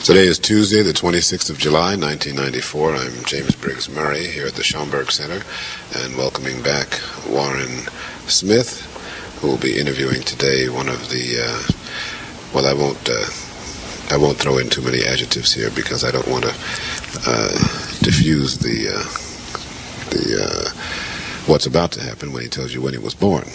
Today is Tuesday, the 26th of July, 1994. I'm James Briggs Murray here at the Schomburg Center, and welcoming back Warren Smith, who will be interviewing today one of the, well, I won't throw in too many adjectives here because I don't want to diffuse what's about to happen when he tells you when he was born.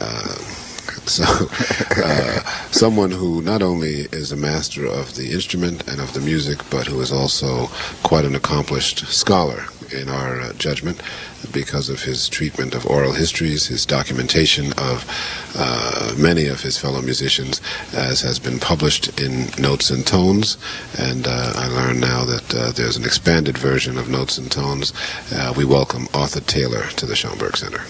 Someone who not only is a master of the instrument and of the music, but who is also quite an accomplished scholar in our judgment because of his treatment of oral histories, his documentation of many of his fellow musicians, as has been published in Notes and Tones. And I learn now that there's an expanded version of Notes and Tones. We welcome Arthur Taylor to the Schomburg Center.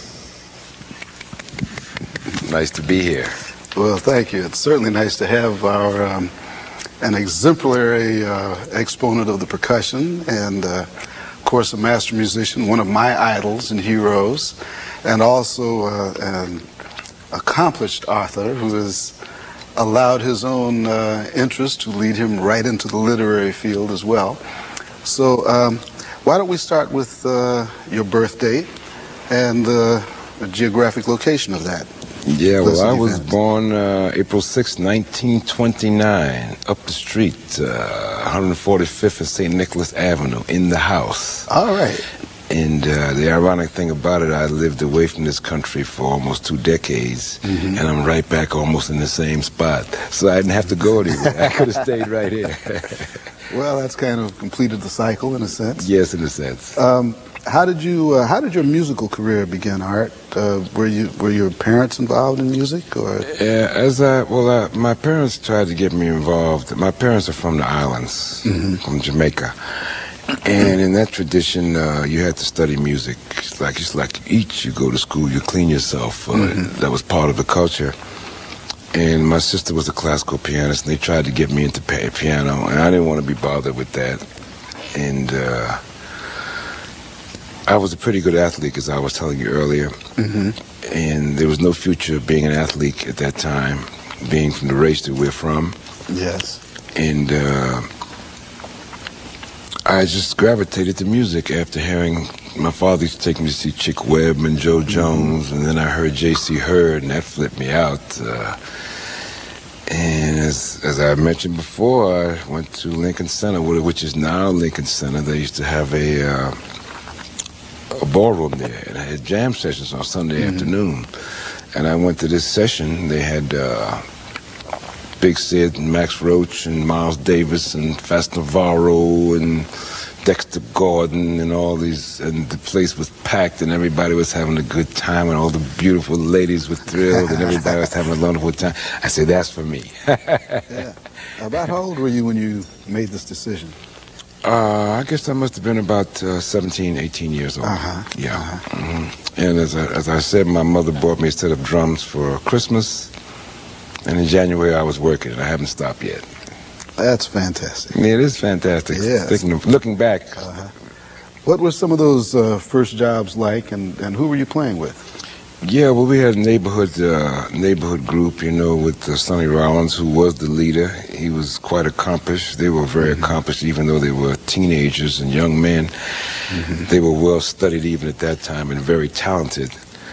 Nice to be here. Well, thank you. It's certainly nice to have an exemplary exponent of the percussion and, of course, a master musician, one of my idols and heroes, and also an accomplished author who has allowed his own interest to lead him right into the literary field as well. So why don't we start with your birth date and the geographic location of that? Yeah, well, I was born April 6, 1929, up the street, 145th and St. Nicholas Avenue, in the house. All right. And the ironic thing about it, I lived away from this country for almost 2 decades, and I'm right back almost in the same spot. So I didn't have to go anywhere. I could have stayed right here. Well, that's kind of completed the cycle in a sense. Yes, in a sense. How did your musical career begin, Art? Were your parents involved in music, or? Yeah, my parents tried to get me involved. My parents are from the islands, from Jamaica, and in that tradition, you had to study music. It's like you go to school, you clean yourself. That was part of the culture. And my sister was a classical pianist, and they tried to get me into piano, and I didn't want to be bothered with that. And I was a pretty good athlete, as I was telling you earlier, and there was no future being an athlete at that time, being from the race that we're from. Yes. And I just gravitated to music after hearing my father used to take me to see Chick Webb and Joe Jones, and then I heard J.C. Hurd, and that flipped me out. And as I mentioned before, I went to Lincoln Center, which is now Lincoln Center. They used to have a ballroom there, and I had jam sessions on Sunday afternoon. And I went to this session. They had Big Sid and Max Roach and Miles Davis and Fats Navarro and Dexter Gordon and all these, and the place was packed and everybody was having a good time and all the beautiful ladies were thrilled and everybody was having a wonderful time. I said, that's for me. Yeah. About how old were you when you made this decision? I guess I must have been about 17, 18 years old. Yeah. And as I said, my mother bought me a set of drums for Christmas, and in January I was working, and I haven't stopped yet. That's fantastic. Yeah, it is fantastic. Yes. Looking back. What were some of those first jobs like, and who were you playing with? Yeah, well, we had a neighborhood group, with Sonny Rollins, who was the leader. He was quite accomplished. They were very accomplished, even though they were teenagers and young men. They were well studied even at that time and very talented.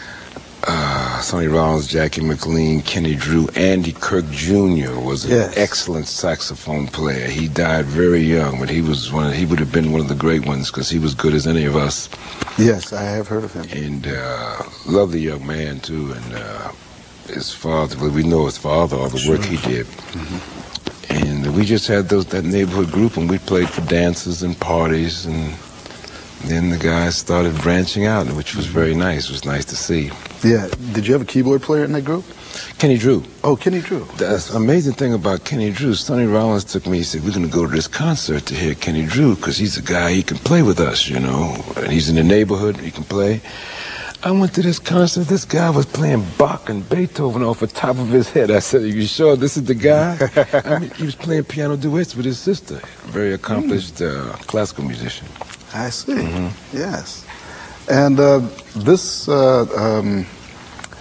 Sonny Rollins, Jackie McLean, Kenny Drew, Andy Kirk Jr. was an excellent saxophone player. He died very young, but he would have been one of the great ones because he was good as any of us. Yes, I have heard of him. And lovely young man too. And his father, well, we know his father, all the work he did. And we just had that neighborhood group, and we played for dances and parties, and then the guys started branching out, which was very nice. It was nice to see. Yeah. Did you have a keyboard player in that group? Kenny Drew. Oh, Kenny Drew. The amazing thing about Kenny Drew, Sonny Rollins took me, he said, we're going to go to this concert to hear Kenny Drew because he's a guy, he can play with us, and he's in the neighborhood, he can play. I went to this concert, this guy was playing Bach and Beethoven off the top of his head. I said, are you sure this is the guy? I mean, he was playing piano duets with his sister, a very accomplished classical musician. I see. Yes. And this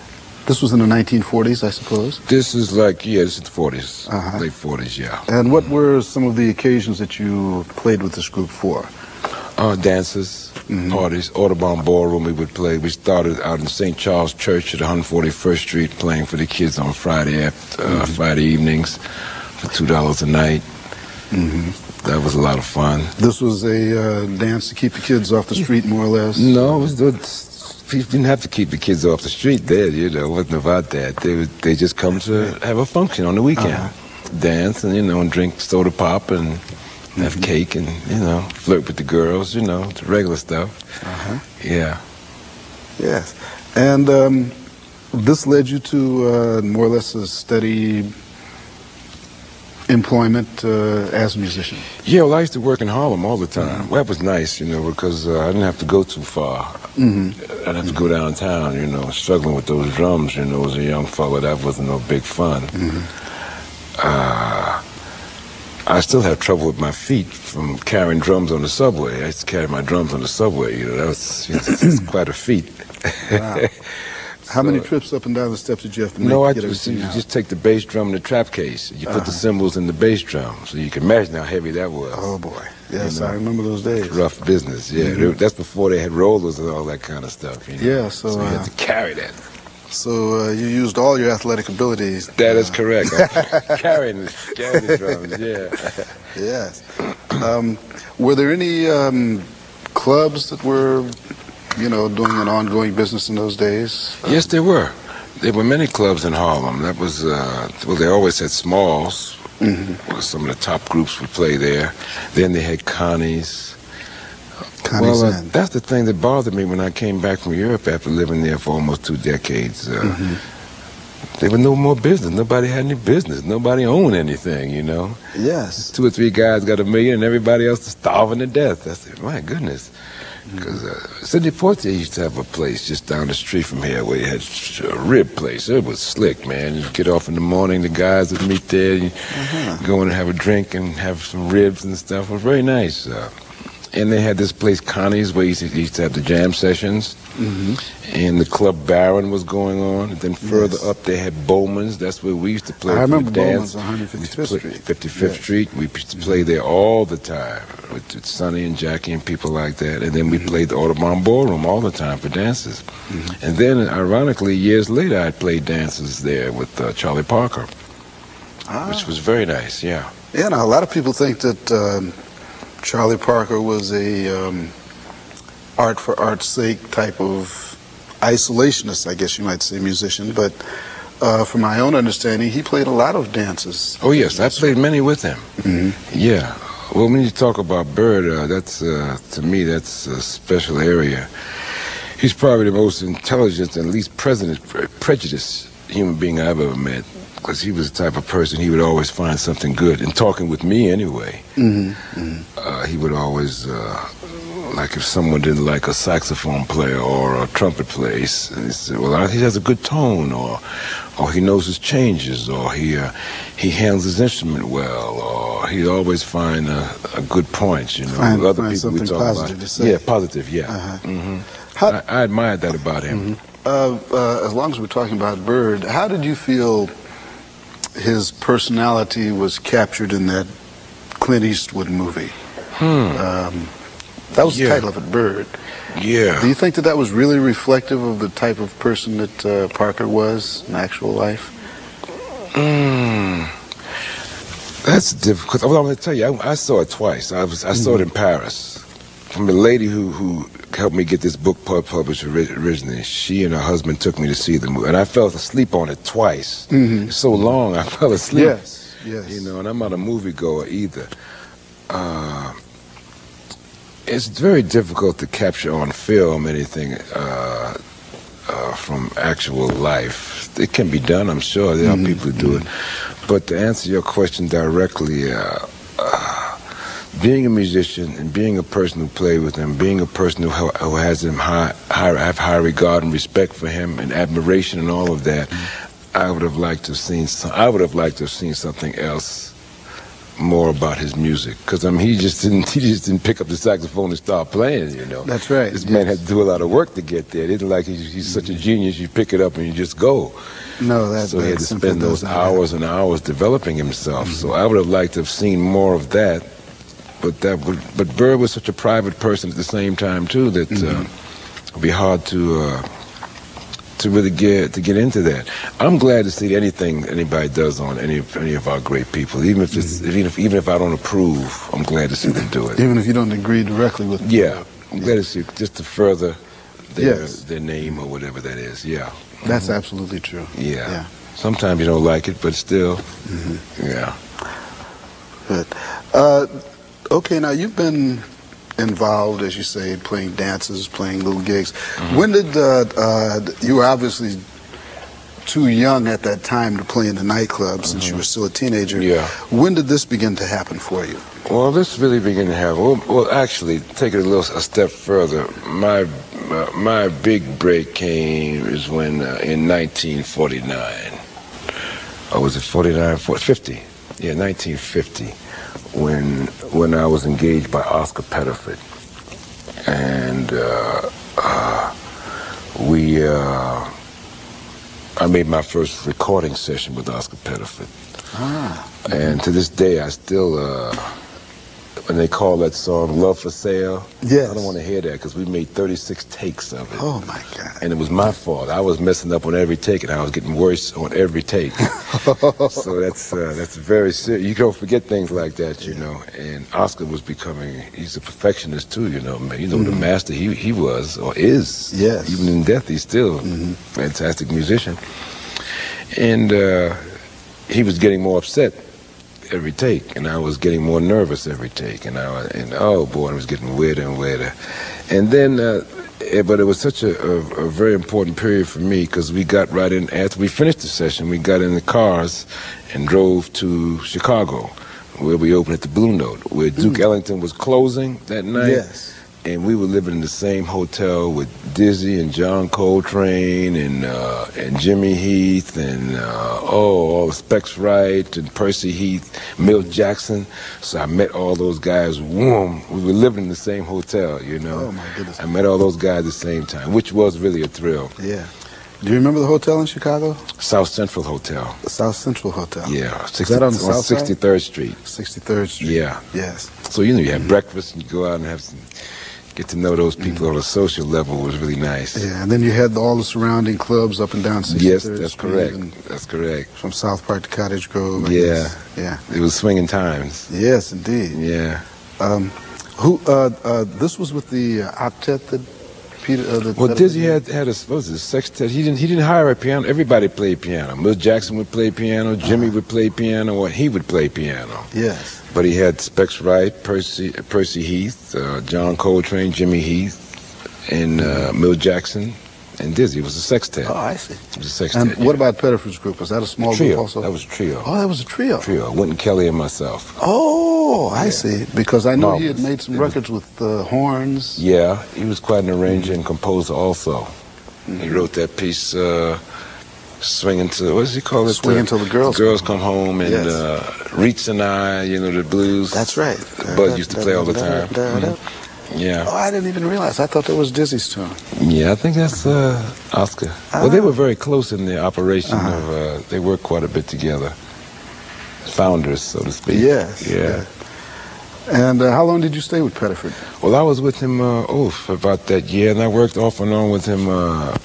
This was in the 1940s, I suppose? This is like, yeah, this is the 40s, Uh-huh. late 40s, yeah. And what were some of the occasions that you played with this group for? Dances, parties, Audubon Ballroom we would play. We started out in St. Charles Church at 141st Street playing for the kids on Friday evenings for $2 a night. That was a lot of fun. This was a dance to keep the kids off the street, more or less? No, you didn't have to keep the kids off the street there, you know. It wasn't about that. They just come to have a function on the weekend. Dance and, you know, and drink soda pop and have cake and, you know, flirt with the girls, you know, the regular stuff. Yeah. Yes. And this led you to more or less a steady employment as a musician? Yeah, well, I used to work in Harlem all the time. Well, that was nice, you know, because I didn't have to go too far. I'd have to go downtown, you know, struggling with those drums, you know, as a young fella. That wasn't no big fun. I still have trouble with my feet from carrying drums on the subway. I used to carry my drums on the subway, you know. That was it's quite a feat. Wow. How many trips up and down the steps did you have to make? No, to get everything out? just take the bass drum and the trap case. You put the cymbals in the bass drum, so you can imagine how heavy that was. Oh boy, yes, You know, I remember those days. Rough business, yeah. That's before they had rollers and all that kind of stuff. You know? Yeah, so you had to carry that. So you used all your athletic abilities. That is correct. carrying the drums, yeah. Yes. Were there any clubs that were, you know, doing an ongoing business in those days? Yes, there were. There were many clubs in Harlem. That was, well, they always had Smalls. Well, some of the top groups would play there. Then they had Connie's. Connie's Well, Inn. that's the thing that bothered me when I came back from Europe after living there for almost 2 decades. There was no more business. Nobody had any business. Nobody owned anything, you know. Yes. 2 or 3 guys got $1 million and everybody else is starving to death. I said, my goodness. Because Sidney Poitier used to have a place just down the street from here where he had a rib place. It was slick, man. You get off in the morning, the guys would meet there, you go in and have a drink and have some ribs and stuff. It was very nice. And they had this place, Connie's, where he used to have the jam sessions. And the Club Baron was going on. And then further up, they had Bowman's. That's where we used to play. I remember dance. Bowman's on 155th Street. 55th Street. We used to play there all the time with Sonny and Jackie and people like that. And then we played the Audubon Ballroom all the time for dances. And then, ironically, years later, I played dances there with Charlie Parker, which was very nice, yeah. Yeah, now a lot of people think that Charlie Parker was a art for art's sake type of isolationist, I guess you might say, musician. But from my own understanding, he played a lot of dances. Oh, yes, I played many with him. Yeah. Well, when you talk about Bird, that's, to me, that's a special area. He's probably the most intelligent and least prejudiced human being I've ever met. Because he was the type of person, he would always find something good. In talking with me anyway, he would always, like if someone didn't like a saxophone player or a trumpet player, he said, well, he has a good tone, or he knows his changes, or he handles his instrument well, or he'd always find a good point, you know. Find something positive to say. Yeah, positive, yeah. I admired that about him. As long as we're talking about Bird, how did you feel his personality was captured in that Clint Eastwood movie? That was the title of it, Bird. Yeah. Do you think that was really reflective of the type of person that Parker was in actual life? That's difficult. Well, I'm going to tell you, I saw it twice. I saw it in Paris from a lady who helped me get this book published originally. She and her husband took me to see the movie, and I fell asleep on it twice. It's so long, I fell asleep. Yes. You know, and I'm not a moviegoer either. It's very difficult to capture on film anything from actual life. It can be done, I'm sure. There are people who do it. But to answer your question directly, being a musician and being a person who played with him, being a person who has him have high regard and respect for him and admiration and all of that, I would have liked to have seen something else more about his music, because I mean he just didn't pick up the saxophone and start playing. You know, That's right. This man had to do a lot of work to get there. It isn't like he's such a genius. You pick it up and you just go. No, that's so he had to spend those hours and hours developing himself. So I would have liked to have seen more of that. But Bird was such a private person at the same time too that it'd be hard to really get into that. I'm glad to see anything anybody does on any of our great people, even if it's, even if I don't approve. I'm glad to see them do it. Even if you don't agree directly with. Yeah, I'm glad to see just to further their name or whatever that is. Yeah, that's absolutely true. Yeah. Sometimes you don't like it, but still, yeah. Good. Okay, now you've been involved, as you say, playing dances, playing little gigs. When did you were obviously too young at that time to play in the nightclub since you were still a teenager. Yeah. When did this begin to happen for you? Well, this really began to happen. Well, actually, take it a step further. My big break came is when in 1949. Or was it 49? 50? Yeah, 1950. When I was engaged by Oscar Pettiford, and I made my first recording session with Oscar Pettiford. And to this day, I still, when they call that song "Love for Sale," yes. I don't want to hear that because we made 36 takes of it. Oh my God! And it was my fault. I was messing up on every take, and I was getting worse on every take. So that's very serious. You don't forget things like that, you know. And Oscar was he's a perfectionist too, you know. Man, you know the master he was or is. Yes. Even in death, he's still a fantastic musician. And he was getting more upset every take, and I was getting more nervous every take, and oh boy, it was getting weirder and weirder. And then, but it was such a very important period for me because we got right in after we finished the session. We got in the cars and drove to Chicago, where we opened at the Blue Note, where Duke Ellington was closing that night. Yes. And we were living in the same hotel with Dizzy and John Coltrane and Jimmy Heath and all Specs Wright and Percy Heath, Milt Jackson. So I met all those guys. Whoom, we were living in the same hotel, you know. Oh my goodness! I met all those guys at the same time, which was really a thrill. Yeah. Do you remember the hotel in Chicago? South Central Hotel. The South Central Hotel. Yeah. Is that on the south side? 63rd Street. 63rd Street. Yeah. Yes. So you had breakfast and you go out and have some. Get to know those people on a social level was really nice. Yeah, and then you had all the surrounding clubs up and down 63rd Yes, that's Street. correct. That's correct. From South Park to Cottage Grove. Yeah. It was swinging times. Yes, indeed. Yeah. This was with the octet that Peter. Well, Dizzy had a sextet. He didn't hire a piano. Everybody played piano. Milt Jackson would play piano. Jimmy would play piano, or he would play piano. Yes. But he had Specs Wright, Percy Heath, John Coltrane, Jimmy Heath, and Milt Jackson, and Dizzy. It was a sextet. Oh, I see. It was a sextet. And what about Pettiford's group? Was that a small trio. group also? That was a trio. Oh, that was a trio. Wynton Kelly and myself. Oh, I see. Because I know he had Marvelous. made some records with horns. Yeah, he was quite an arranger and composer also. He wrote that piece, Swinging to, what does he call it? Swinging Till the Girls Come Home, and Reach and I, the blues. That's right. Bud used to play all the time. Yeah. Oh, I didn't even realize. I thought that was Dizzy's tune. Yeah, I think that's Oscar. Well, they were very close in the operation of, they worked quite a bit together. Founders, so to speak. Yes. Yeah. And how long did you stay with Pettiford? Well, I was with him, for about that year, and I worked off and on with him.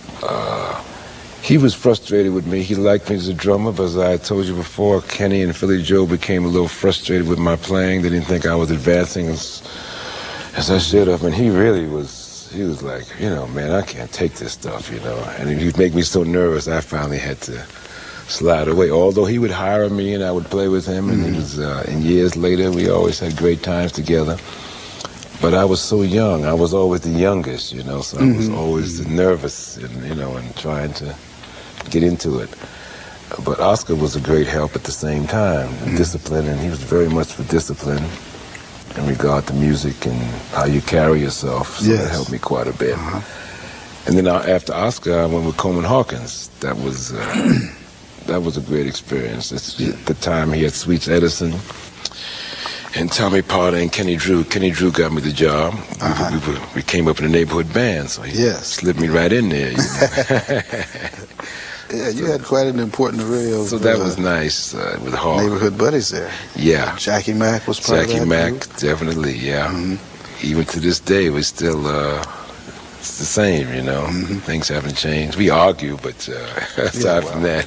He was frustrated with me. He liked me as a drummer, but as I told you before, Kenny and Philly Joe became a little frustrated with my playing. They didn't think I was advancing as I should have. And he was like, man, I can't take this stuff, And he'd make me so nervous, I finally had to slide away. Although he would hire me and I would play with him, and it was, and years later, we always had great times together. But I was so young. I was always the youngest, so I was always nervous and trying to get into it. But Oscar was a great help at the same time, discipline, and he was very much for discipline in regard to music and how you carry yourself. So that helped me quite a bit. And then after Oscar, I went with Coleman Hawkins. That was a great experience. At the time, he had Sweets Edison. and Tommy Potter and Kenny Drew. Kenny Drew got me the job. We came up in a neighborhood band, so he slid me right in there. You know? Yeah, you had quite an important array of. So that was nice with Hawk. Neighborhood buddies there. Yeah. Jackie Mack was part of that. Jackie Mack, definitely, yeah. Even to this day, we're still it's the same, you know. Things haven't changed. We argue, but aside from that.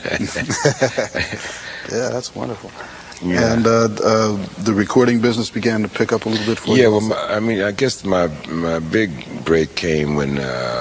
Yeah, that's wonderful. Yeah. And the recording business began to pick up a little bit for you? Yeah, well, I mean, I guess my big break came when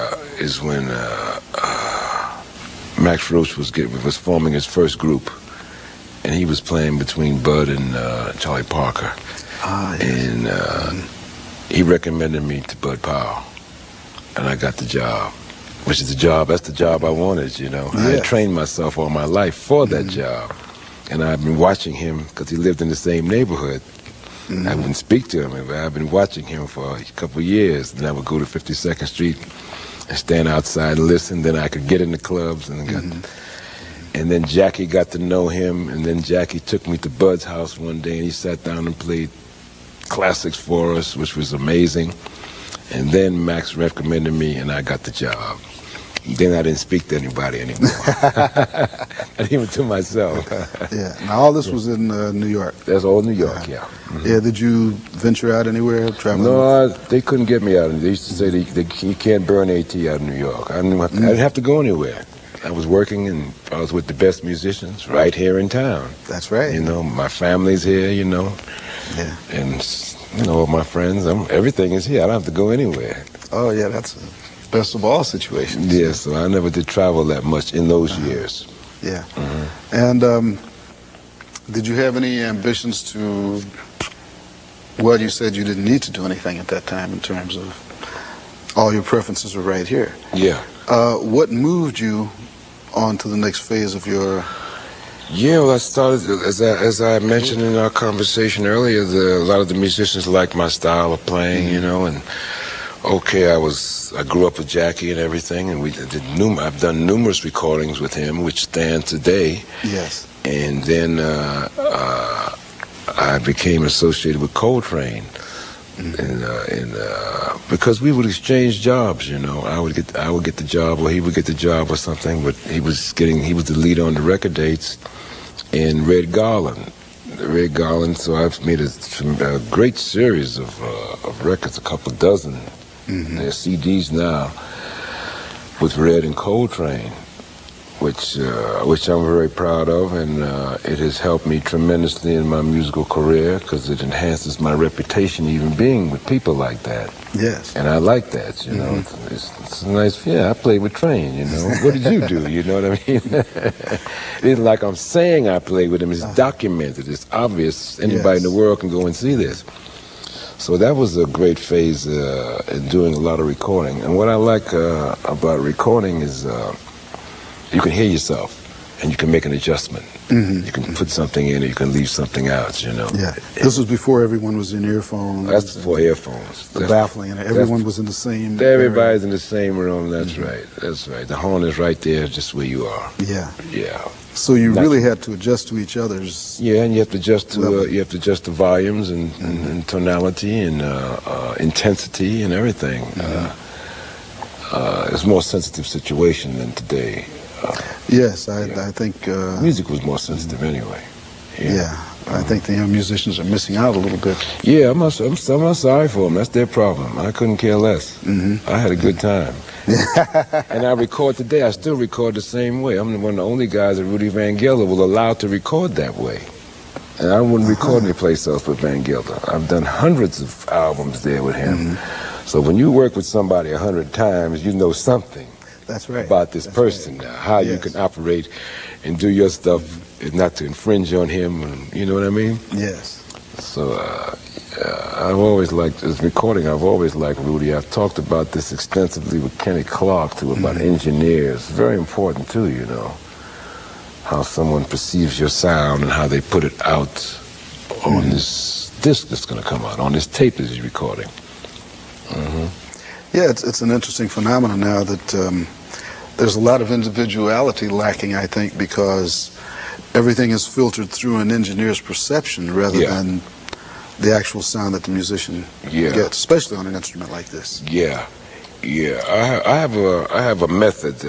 Max Roach was forming his first group, and he was playing between Bud and Charlie Parker. And he recommended me to Bud Powell, and I got the job, which is that's the job I wanted, you know. I had trained myself all my life for that job, and I've been watching him because he lived in the same neighborhood. I wouldn't speak to him, but I've been watching him for a couple of years. And I would go to 52nd Street and stand outside and listen. Then I could get in the clubs and then Jackie got to know him, and then Jackie took me to Bud's house one day, and he sat down and played classics for us, which was amazing. And then Max recommended me, and I got the job. Then I didn't speak to anybody anymore, not even to myself. Yeah. Now all this was in New York. That's all New York, yeah. Yeah. Did you venture out anywhere, traveling? No, they couldn't get me out. They used to say you can't burn AT out of New York. I didn't have to go anywhere. I was working, and I was with the best musicians right here in town. That's right. You know, my family's here, you know. Yeah. And, you know, my friends, everything is here. I don't have to go anywhere. Oh, yeah, that's the best of all situations. Yeah, so I never did travel that much in those years. Yeah. And did you have any ambitions to, well, you said you didn't need to do anything at that time in terms of all your preferences were right here. Yeah. What moved you on to the next phase of your... Yeah, well, I started, as I mentioned in our conversation earlier, a lot of the musicians liked my style of playing, you know, and I grew up with Jackie and everything, and I've done numerous recordings with him, which stand today. Yes. And then I became associated with Coltrane, and because we would exchange jobs, you know. I would get the job, or he would get the job, or something. But he was the leader on the record dates, and Red Garland. So I've made a great series of records, a couple dozen. They're CDs now with Red and Coltrane, which I'm very proud of, and it has helped me tremendously in my musical career because it enhances my reputation, even being with people like that. Yes. And I like that, you know. It's a nice, I played with Train, you know. What did you do? You know what I mean? It isn't like I'm saying I played with him. It's documented. It's obvious. Anybody in the world can go and see this. So that was a great phase in doing a lot of recording. And what I like about recording is you can hear yourself, and you can make an adjustment. You can put something in, or you can leave something out, you know. Yeah. This was before everyone was in earphones. That's before earphones. The baffling, and everyone was in the same Everybody's in the same room, that's right. That's right. The horn is right there, just where you are. Yeah. Yeah. So you really had to adjust to each other's. Yeah, and you have to adjust to the volumes and tonality and intensity and everything. It's a more sensitive situation than today. Yes, I think... music was more sensitive anyway. Yeah, I think the young musicians are missing out a little bit. Yeah, I'm sorry for them. That's their problem. I couldn't care less. I had a good time. And I record today. I still record the same way. I'm one of the only guys that Rudy Van Gelder will allow to record that way. And I wouldn't record anyplace else with Van Gelder. I've done hundreds of albums there with him. So when you work with somebody 100 times, you know something. That's right. About this person now, how you can operate and do your stuff and not to infringe on him, and, you know what I mean? Yes. So I've always liked this recording. I've always liked Rudy. I've talked about this extensively with Kenny Clark too, about engineers. Very important too, you know, how someone perceives your sound and how they put it out on this disc that's going to come out, on this tape that he's recording. Yeah, it's an interesting phenomenon now that there's a lot of individuality lacking, I think, because everything is filtered through an engineer's perception rather than the actual sound that the musician gets, especially on an instrument like this. Yeah, yeah. I have a method.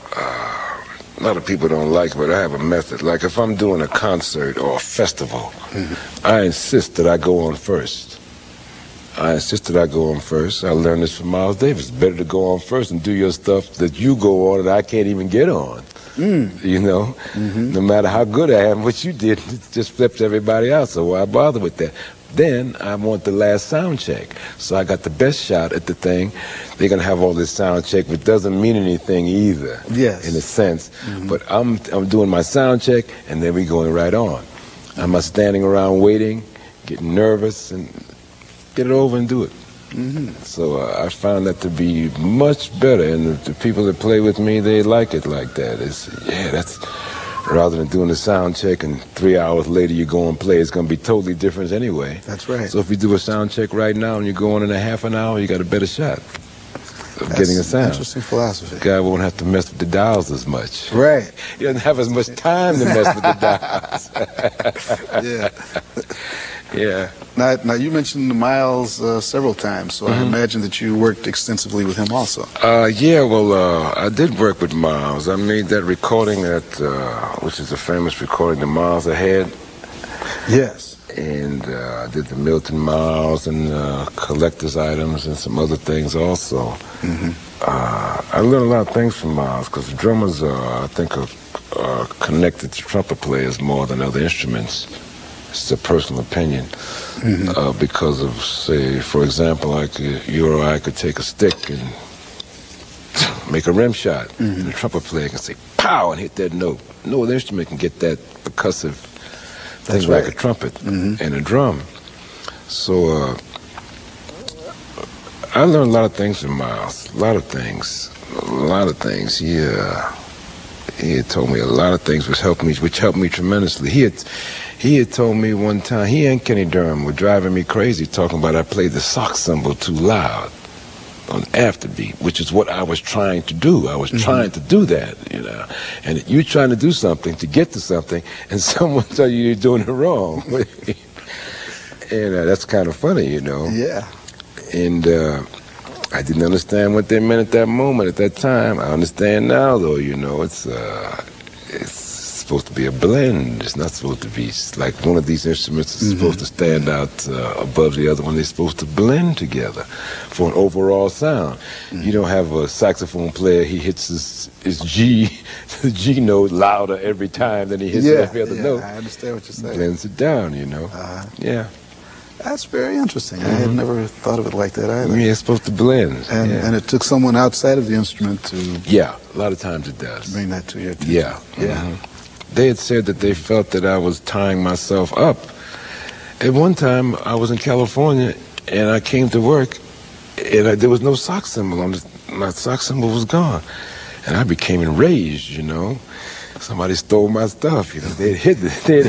A lot of people don't like it, but I have a method. Like if I'm doing a concert or a festival, I insist that I go on first. I learned this from Miles Davis. It's better to go on first and do your stuff that you go on that I can't even get on. You know, no matter how good I am, what you did just flips everybody out. So why bother with that? Then I want the last sound check. So I got the best shot at the thing. They're going to have all this sound check, which doesn't mean anything either, in a sense. But I'm doing my sound check, and then we're going right on. I'm not standing around waiting, getting nervous, and get it over and do it. So I found that to be much better, and the people that play with me, they like it like that. That's rather than doing a sound check and 3 hours later you go and play, it's going to be totally different anyway. That's right. So if you do a sound check right now and you go on in a half an hour, you got a better shot of getting a sound. Interesting philosophy. The guy won't have to mess with the dials as much. Right. He doesn't have as much time to mess with the dials. Yeah. Now you mentioned Miles several times, so I imagine that you worked extensively with him also. I did work with Miles. I made that recording which is a famous recording, the Miles Ahead. Yes. And I did the Milton Miles and collector's items and some other things also. I learned a lot of things from Miles because drummers, I think, are connected to trumpet players more than other instruments. It's a personal opinion. Because of, say, for example, like you or I could take a stick and make a rim shot, and the trumpet player can say, pow, and hit that note. No other instrument can get that percussive thing like a trumpet and a drum. So I learned a lot of things from Miles, a lot of things. He had told me a lot of things which helped me tremendously. He had told me one time, he and Kenny Durham were driving me crazy talking about I played the sock cymbal too loud on afterbeat, which is what I was trying to do. I was trying to do that, you know. And you're trying to do something to get to something, and someone tell you you're doing it wrong. And that's kind of funny, you know. Yeah. And I didn't understand what they meant at that moment, at that time. I understand now, though, you know. It's supposed to be a blend. It's not supposed to be like one of these instruments is supposed to stand out above the other one. They're supposed to blend together for an overall sound. You don't have a saxophone player, he hits his G, the G note louder every time than he hits every other note. I understand what you're saying. Blends it down, you know. Yeah. That's very interesting. I had never thought of it like that either. Yeah, it's supposed to blend. And it took someone outside of the instrument to... Yeah, a lot of times it does. Bring that to your attention. Yeah. They had said that they felt that I was tying myself up. At one time, I was in California, and I came to work, and there was no sock cymbal. My sock cymbal was gone. And I became enraged, you know. Somebody stole my stuff, you know. They'd hidden it.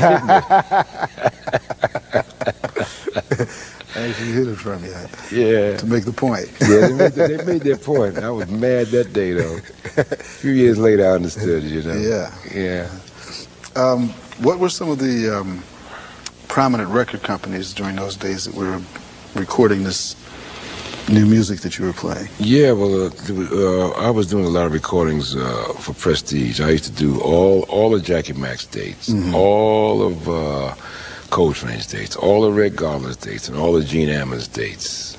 Actually hid it from you. Yeah. To make the point. Yeah, they made their point. I was mad that day, though. A few years later, I understood, you know. Yeah. What were some of the prominent record companies during those days that were recording this new music that you were playing? Yeah, well, I was doing a lot of recordings for Prestige. I used to do all of Jackie Mack's dates, all of Coltrane's dates, all of Red Garland's dates, and all of Gene Ammons' dates.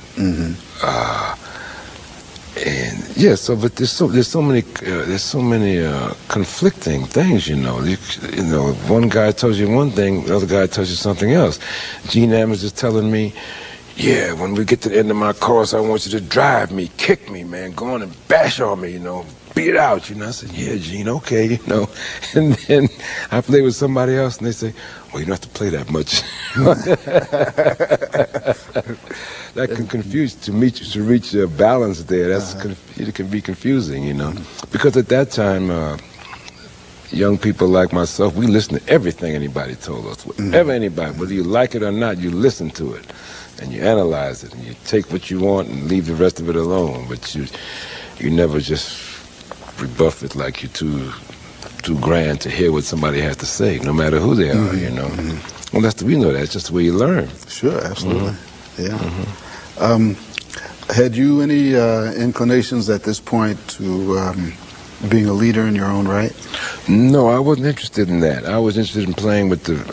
And yeah, but there's so many conflicting things, you know. You know, one guy tells you one thing, the other guy tells you something else. Gene Ammons is telling me, yeah, when we get to the end of my course, I want you to drive me, kick me, man, go on and bash on me, you know, beat it out, you know. I said, yeah, Gene, okay, you know. And then I play with somebody else, and they say, well, you don't have to play that much. That can confuse, to reach a balance there. It can be confusing, you know. Because at that time, young people like myself, we listened to everything anybody told us. Whatever anybody, whether you like it or not, you listen to it. And you analyze it, and you take what you want and leave the rest of it alone. But you never just rebuff it like you're too grand to hear what somebody has to say, no matter who they are, you know. Well, we know that's just the way you learn. Sure, absolutely. Mm-hmm. Yeah. Mm-hmm. Had you any inclinations at this point to being a leader in your own right? No, I wasn't interested in that. I was interested in playing with the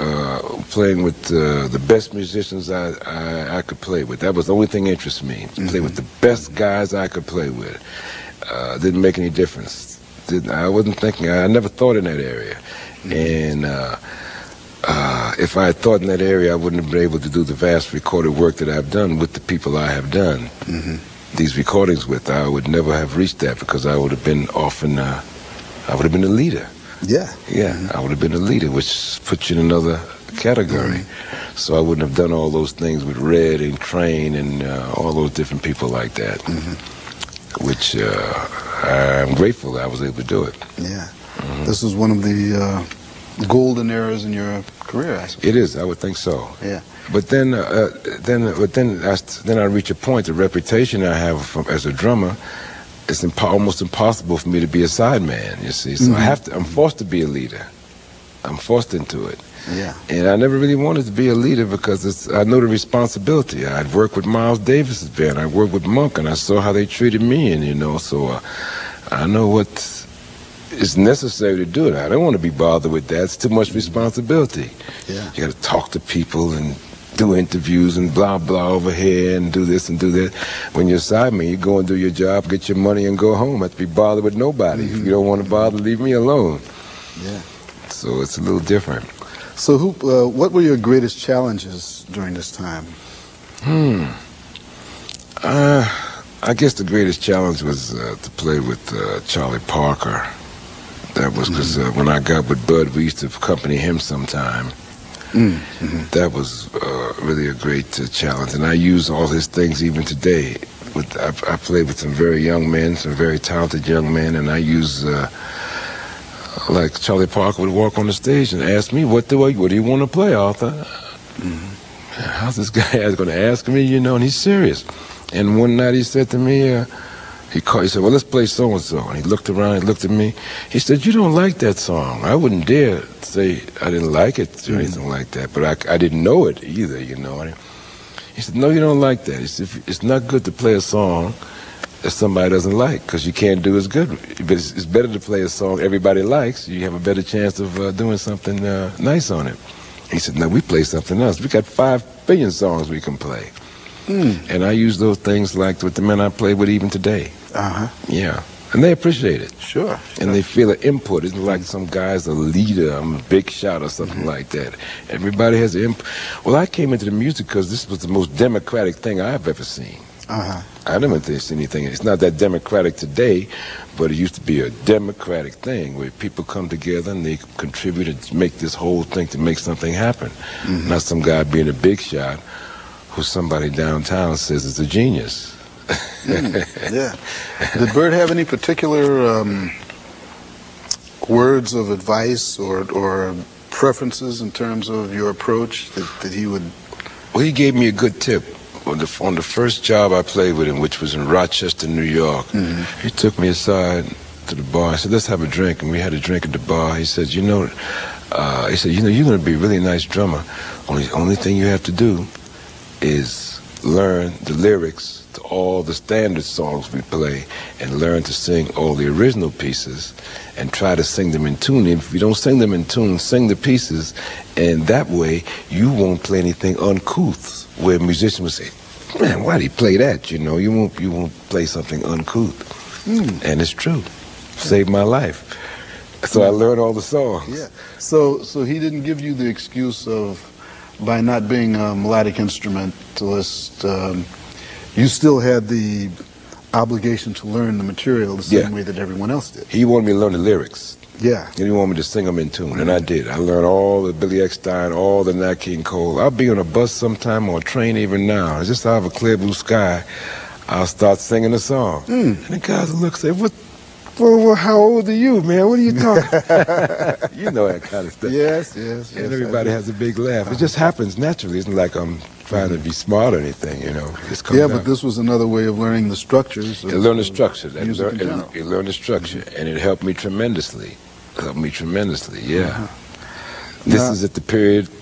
best musicians I could play with. That was the only thing that interested me. To play with the best guys I could play with. Didn't make any difference. I wasn't thinking. I never thought in that area. And if I had thought in that area, I wouldn't have been able to do the vast recorded work that I've done with the people I have done these recordings with. I would never have reached that because I would have been I would have been a leader. Yeah. Yeah, I would have been a leader, which puts you in another category. So I wouldn't have done all those things with Red and Train and all those different people like that, which I'm grateful that I was able to do it. Yeah. This is one of the golden eras in your career, I suppose. It is. I would think so. Yeah. But then I reach a point. The reputation I have as a drummer, it's almost impossible for me to be a sideman. You see, so I'm forced to be a leader. I'm forced into it. Yeah. And I never really wanted to be a leader because I know the responsibility. I'd worked with Miles Davis's band. I worked with Monk, and I saw how they treated me, and so I know what is necessary to do it. I don't want to be bothered with that. It's too much responsibility. Yeah. You got to talk to people and do interviews and blah blah over here and do this and do that. When you're a sideman, you go and do your job, get your money, and go home. Have to be bothered with nobody. If you don't want to bother, leave me alone. Yeah. So it's a little different. So, what were your greatest challenges during this time? I guess the greatest challenge was to play with Charlie Parker. That was because when I got with Bud, we used to accompany him sometime. That was really a great challenge, and I use all his things even today. I played with some very young men, some very talented young men, and I use like Charlie Parker would walk on the stage and ask me, "What do you want to play, Arthur?" How's this guy going to ask me? And he's serious. And one night he said to me, he said, "Well, let's play so-and-so." And he looked around, he looked at me. He said, "You don't like that song." I wouldn't dare say I didn't like it or anything like that, but I didn't know it either, He said, "No, you don't like that." He said, "It's not good to play a song that somebody doesn't like because you can't do as good. But it's better to play a song everybody likes. You have a better chance of doing something nice on it." He said, "No, we play something else. We got 5 billion songs we can play." And I use those things like with the men I play with even today. Yeah. And they appreciate it. Sure. And they feel an input. It's like some guy's a leader, I'm a big shot or something like that. Everybody has an input. Well, I came into the music because this was the most democratic thing I've ever seen. I never seen anything. It's not that democratic today, but it used to be a democratic thing where people come together and they contribute and make this whole thing to make something happen. Not some guy being a big shot who somebody downtown says is a genius. Yeah. Did Bert have any particular words of advice or preferences in terms of your approach that he would? Well, he gave me a good tip. On the first job I played with him, which was in Rochester, New York, he took me aside to the bar. He said, "Let's have a drink." And we had a drink at the bar. He said, you're going to be a really nice drummer. Only thing you have to do is learn the lyrics to all the standard songs we play and learn to sing all the original pieces and try to sing them in tune. If you don't sing them in tune, sing the pieces, and that way you won't play anything uncouth, where musicians will say, "Man, why did he play that?" You won't play something uncouth. And it's true. Saved my life. So I learned all the songs. Yeah. So he didn't give you the excuse of, by not being a melodic instrumentalist, you still had the obligation to learn the material the same way that everyone else did. He wanted me to learn the lyrics. Yeah. And he wanted me to sing them in tune, and I did. I learned all the Billy Eckstine, all the Nat King Cole. I'll be on a bus sometime or a train even now. It's just out of a clear blue sky, I'll start singing a song. And the guys will look and say, well, how old are you, man? What are you talking? You know that kind of stuff. Yes. And everybody has a big laugh. It just happens naturally. It's not like I'm trying to be smart or anything, It comes out. But this was another way of learning the structures. It learned the structure. It learned the structure, and it helped me tremendously. Yeah. This is at the period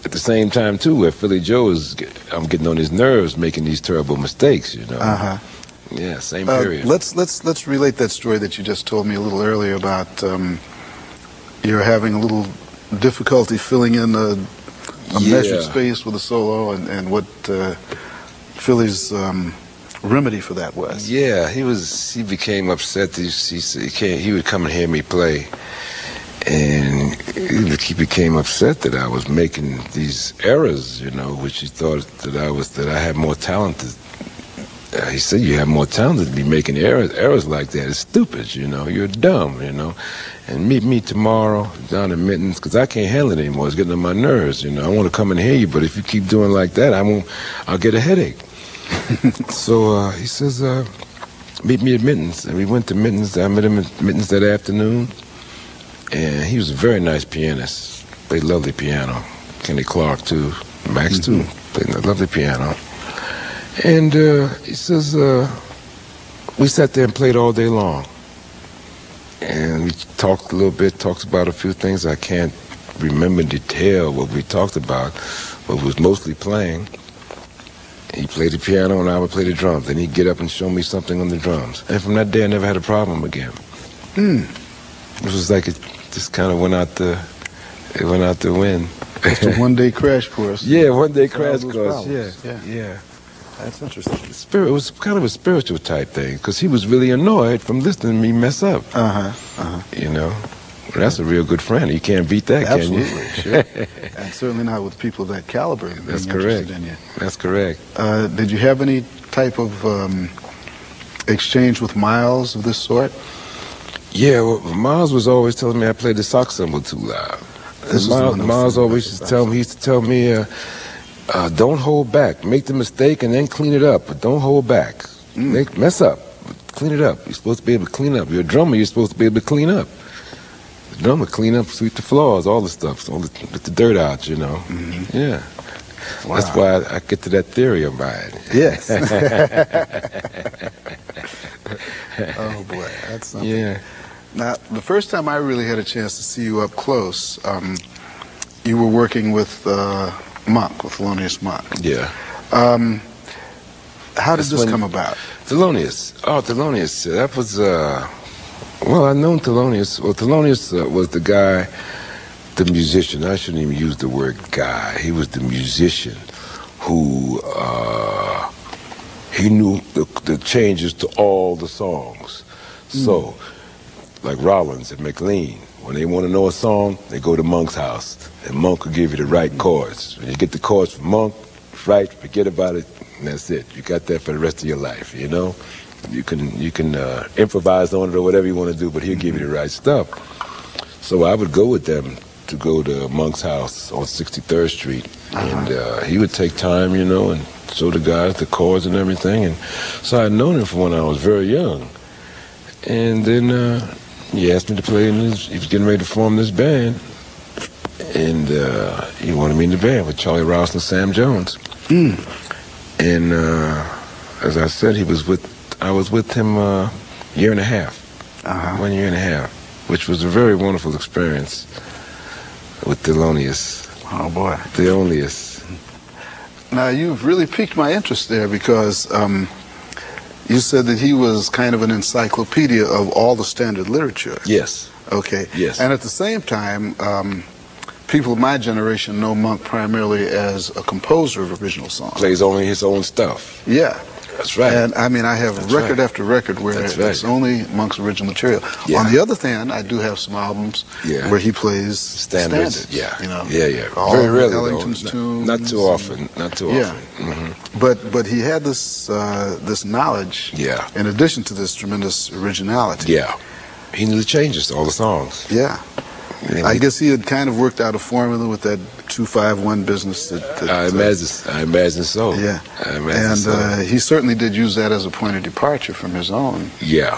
at the same time too, where Philly Joe I'm getting on his nerves, making these terrible mistakes. Yeah, same period. Let's relate that story that you just told me a little earlier about you're having a little difficulty filling in a measured space with a solo, and what Philly's remedy for that was. Yeah, he became upset. He would come and hear me play, and he became upset that I was making these errors, which he thought that I had more talent. He said, "You have more talent to be making errors like that. It's stupid, You're dumb, And meet me tomorrow down in Mittens, because I can't handle it anymore. It's getting on my nerves, I want to come and hear you, but if you keep doing like that, I'll get a headache." So he says, "Meet me at Mittens." And we went to Mittens. I met him at Mittens that afternoon. And he was a very nice pianist. Played lovely piano. Kenny Clark, too. Max, too. Played a lovely piano. And he says, we sat there and played all day long. And we talked a little bit, talked about a few things. I can't remember in detail what we talked about, but was mostly playing. He played the piano and I would play the drums. Then he'd get up and show me something on the drums. And from that day, I never had a problem again. It was like it just kind of went out the wind. Just a one-day crash course. Yeah, one-day crash course. Yeah. That's interesting. It was kind of a spiritual type thing, because he was really annoyed from listening to me mess up. That's a real good friend. You can't beat that, Absolutely, can you? Sure. And certainly not with people of that caliber. That's correct. That's correct. Did you have any type of exchange with Miles of this sort? Yeah, well, Miles was always telling me I played the sox cymbal too loud. Miles always used to tell me, don't hold back. Make the mistake and then clean it up, but don't hold back. Mess up, but clean it up. You're supposed to be able to clean up. You're a drummer, you're supposed to be able to clean up. The drummer, clean up, sweep the floors, all the stuff, get the dirt out, Yeah. Wow. That's why I get to that theory of mine. Yes. Oh, boy, that's something. Yeah. Now, the first time I really had a chance to see you up close, you were working with Monk, with Thelonious Monk. Yeah. How did this come about? Thelonious. Oh, Thelonious. That was, well, I've known Thelonious. Well, Thelonious was the guy, the musician. I shouldn't even use the word guy. He was the musician who, he knew the changes to all the songs. So, like Rollins and McLean, when they want to know a song, they go to Monk's house, and Monk will give you the right chords. When you get the chords from Monk, right, forget about it, and that's it. You got that for the rest of your life, You can improvise on it or whatever you want to do, but he'll give you the right stuff. So I would go with them to go to Monk's house on 63rd Street, and he would take time, and show the guys the chords and everything. And so I'd known him from when I was very young. And then he asked me to play he was getting ready to form this band. And he wanted me in the band with Charlie Rouse and Sam Jones. And as I said, I was with him a year and a half. 1 year and a half, which was a very wonderful experience with Thelonious. Oh, boy. Thelonious. Now, you've really piqued my interest there, because you said that he was kind of an encyclopedia of all the standard literature. Yes. Okay. Yes. And at the same time, people of my generation know Monk primarily as a composer of original songs. Plays only his own stuff. Yeah. That's right. And I mean, I have record after record where it's only Monk's original material. Yeah. On the other hand, I do have some albums where he plays standards. Yeah. Yeah. All very rarely, Ellington's tunes. Not too often. Not too often. But he had this this knowledge. Yeah. In addition to this tremendous originality. Yeah. He knew the changes to all the songs. Yeah. I guess he had kind of worked out a formula with that 2-5-1 business. I imagine so. Yeah. I imagine so. He certainly did use that as a point of departure from his own. Yeah.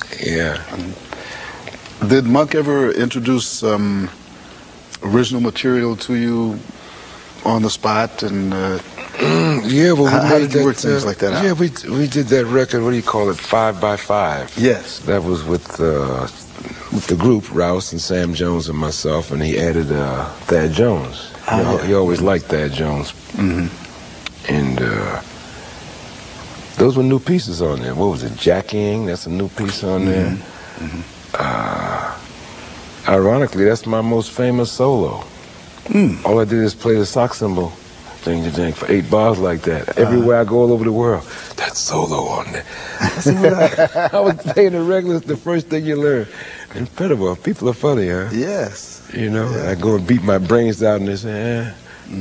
Did Monk ever introduce original material to you on the spot? And yeah, well, how did you work things like that out? Yeah, we did that record. What do you call it? 5x5. Yes. That was with the group, Rouse and Sam Jones and myself, and he added Thad Jones. He always liked Thad Jones. Mm-hmm. And those were new pieces on there. What was it? Jacking, that's a new piece on there. Mm-hmm. Ironically, that's my most famous solo. All I did is play the sock cymbal, ding ding for 8 bars like that. Everywhere I go all over the world, that solo on there. See what I was playing the regular, the first thing you learn. Incredible. People are funny, huh? Yes. You know, Yeah. I go and beat my brains out and they say,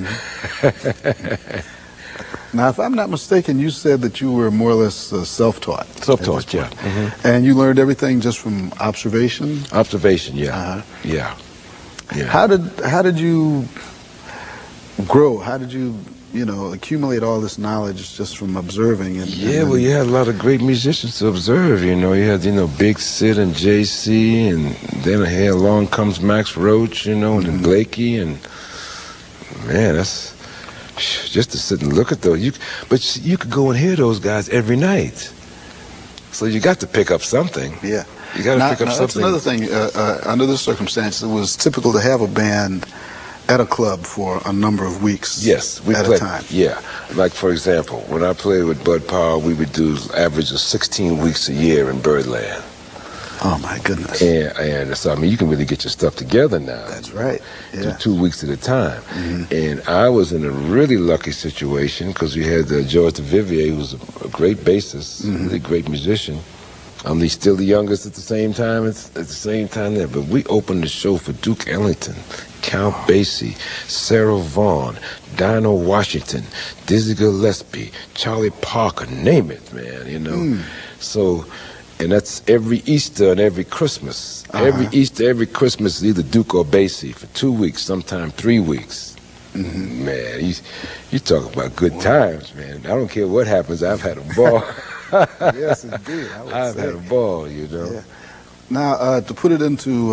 Now, if I'm not mistaken, you said that you were more or less self-taught. Self-taught, yeah. And you learned everything just from observation? Observation, yeah. Uh-huh. Yeah. Yeah. How did you grow? How did you, accumulate all this knowledge just from observing? Well, you had a lot of great musicians to observe, You had, Big Sid and J.C., and then along comes Max Roach, and then Blakey, and man, that's just to sit and look at those. But you could go and hear those guys every night, so you got to pick up something. Yeah. You got to pick up that's something. another thing. Under the circumstances, it was typical to have a band at a club for a number of weeks. Yes, we at played, a time. Yeah, like for example, when I played with Bud Powell, we would do average of 16 weeks a year in Birdland. Oh my goodness. And so you can really get your stuff together now. That's right. Yeah. 2 weeks at a time. And I was in a really lucky situation because we had George DeVivier, who was a great bassist, really great musician. He's still the youngest at the same time. There, but we opened the show for Duke Ellington, Count Basie, Sarah Vaughan, Dinah Washington, Dizzy Gillespie, Charlie Parker, name it, man. So, and that's every Easter and every Christmas. Every Easter, every Christmas is either Duke or Basie for 2 weeks, sometimes 3 weeks. Man, you talk about good times, man. I don't care what happens. I've had a ball. Yes, indeed. I've had a ball, Yeah. Now, to put it into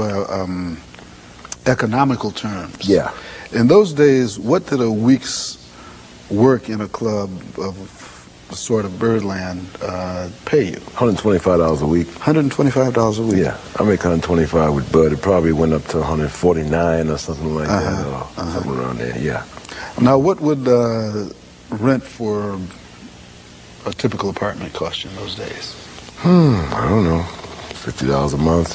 economical terms. Yeah. In those days, what did a week's work in a club of the sort of Birdland pay you? $125 a week. $125 a week? Yeah. I make $125 with Bud. It probably went up to $149 or something like that. Or something around there, yeah. Now, what would rent for a typical apartment cost you in those days? I don't know. $50 a month,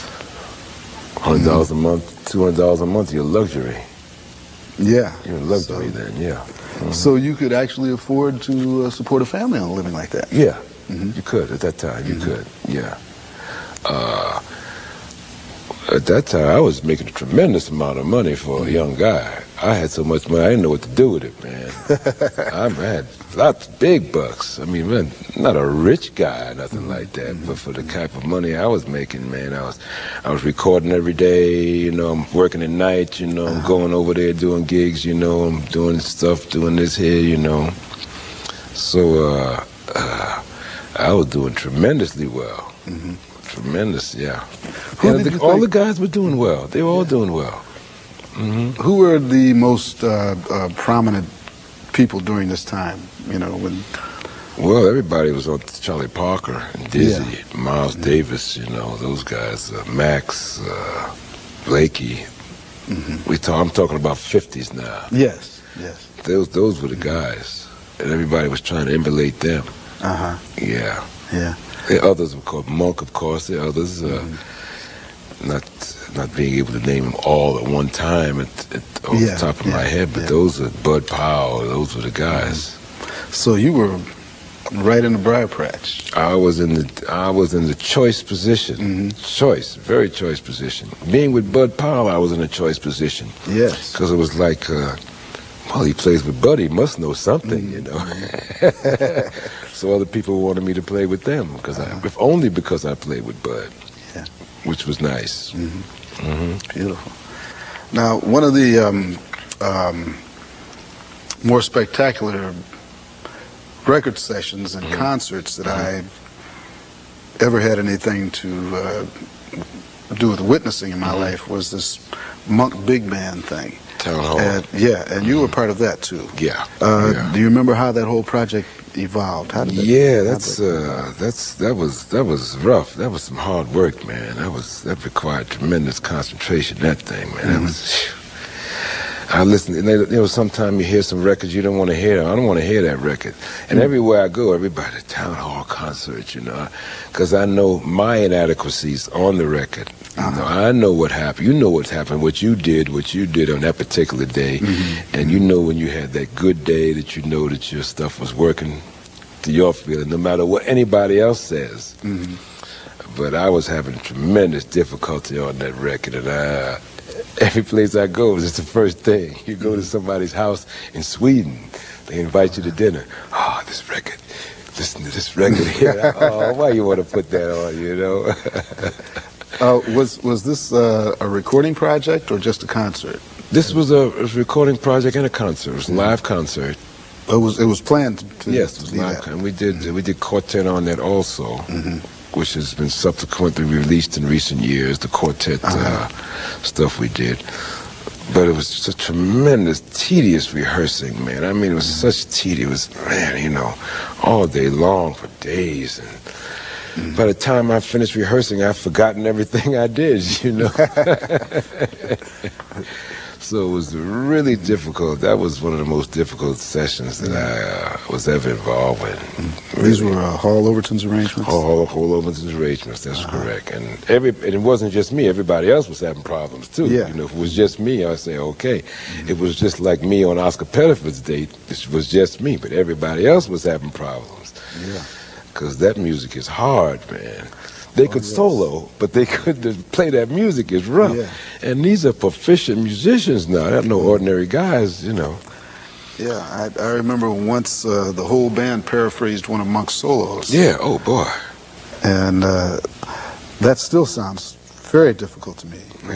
$100 a month, $200 a month, you're luxury. Yeah. You're in luxury then, yeah. So you could actually afford to support a family on a living like that? Yeah, you could at that time, you could, yeah. At that time, I was making a tremendous amount of money for a young guy. I had so much money, I didn't know what to do with it, man. I had lots of big bucks. I mean, man, not a rich guy or nothing like that, but for the type of money I was making, man, I was recording every day, I'm working at night, I'm going over there doing gigs, I'm doing stuff, doing this here, So, I was doing tremendously well. Tremendous, yeah. All the guys were doing well. They were all doing well. Who were the most prominent people during this time? When Well, everybody was on Charlie Parker and Dizzy, Miles Davis, those guys, Max, Blakey. I'm talking about 50s now. Yes. Those were the guys, and everybody was trying to emulate them. Yeah. There are others were called Monk, of course. There are others, not being able to name them all at one time off the top of my head, but those are Bud Powell. Those were the guys. So you were right in the briar patch. I was in the choice position. Very choice position. Being with Bud Powell, I was in a choice position. Yes. Because it was like, well, he plays with Bud, he must know something, So other people wanted me to play with them, if only because I played with Bud. Yeah. Which was nice. Beautiful. Now, one of the more spectacular record sessions and concerts that I ever had anything to do with witnessing in my life was this Monk Big Band thing. Town Hall. And you were part of that too. Yeah. Do you remember how that whole project evolved? How did that was rough. That was some hard work, man. That required tremendous concentration. That thing, man. I listen, and sometimes you hear some records you don't want to hear. I don't want to hear that record. And everywhere I go, everybody, town hall concerts, because I know my inadequacies on the record. I know what happened. You know what's happened, what you did on that particular day. And you know when you had that good day that you know that your stuff was working to your feeling, no matter what anybody else says. But I was having tremendous difficulty on that record, and every place I go, it's the first thing. You go to somebody's house in Sweden, they invite you to dinner. Oh, this record, listen to this record here. Oh, why you want to put that on, Was this a recording project or just a concert? This was a recording project and a concert. It was a live concert. It was planned to yes, it was live. And we did quartet on that also. Which has been subsequently released in recent years, the quartet stuff we did. But it was just a tremendous, tedious rehearsing, man. I mean, it was such tedious, man, all day long for days. And by the time I finished rehearsing, I'd forgotten everything I did, So it was really difficult. That was one of the most difficult sessions that I was ever involved with. These were Hall Overton's arrangements? Hall Overton's arrangements, that's correct. And it wasn't just me. Everybody else was having problems, too. Yeah. If it was just me, I'd say, okay. It was just like me on Oscar Pettiford's date. It was just me, but everybody else was having problems. Yeah. Because that music is hard, man. They could solo, but they couldn't play that music. It's rough. Yeah. And these are proficient musicians now. They're no ordinary guys, Yeah, I remember once the whole band paraphrased one of Monk's solos. Yeah, oh boy. And that still sounds very difficult to me.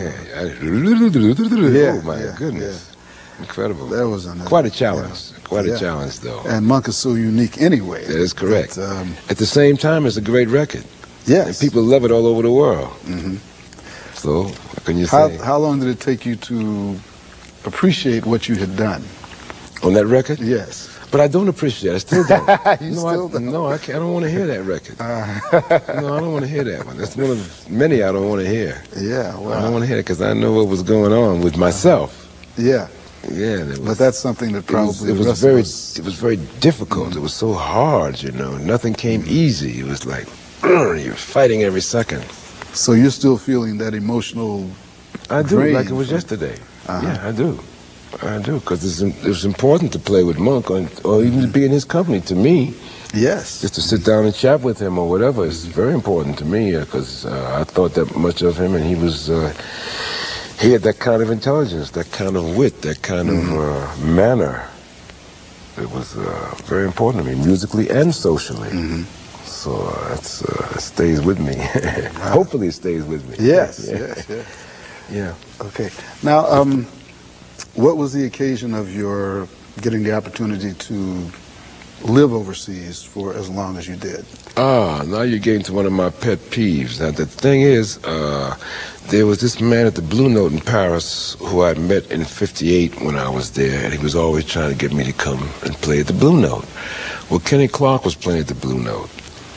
Oh my goodness. Yeah. Incredible. That was quite a challenge. Quite a challenge, though. And Monk is so unique anyway. That is correct. At the same time, it's a great record. Yes. And people love it all over the world. So, what can you say? How long did it take you to appreciate what you had done? On that record? Yes. But I don't appreciate it. I still don't. No, I can't. I don't want to hear that record. No, I don't want to hear that one. That's one of many I don't want to hear. Yeah, well. I don't want to hear it because I know what was going on with myself. Yeah. Yeah, but that's something that probably it was very difficult. It was so hard, Nothing came easy. It was like you're fighting every second. So you're still feeling that emotional I do, drain like it was yesterday. Yeah, I do. Because it was important to play with Monk or even to be in his company. To me, yes, just to sit down and chat with him or whatever is very important to me because I thought that much of him, and he had that kind of intelligence, that kind of wit, that kind of manner. It was very important to me, musically and socially. So it stays with me. Hopefully it stays with me. Yes, yeah. Okay. Now, what was the occasion of your getting the opportunity to live overseas for as long as you did? Now you're getting to one of my pet peeves. Now, the thing is, there was this man at the Blue Note in Paris who I met in '58 when I was there, and he was always trying to get me to come and play at the Blue Note. Well, Kenny Clark was playing at the Blue Note,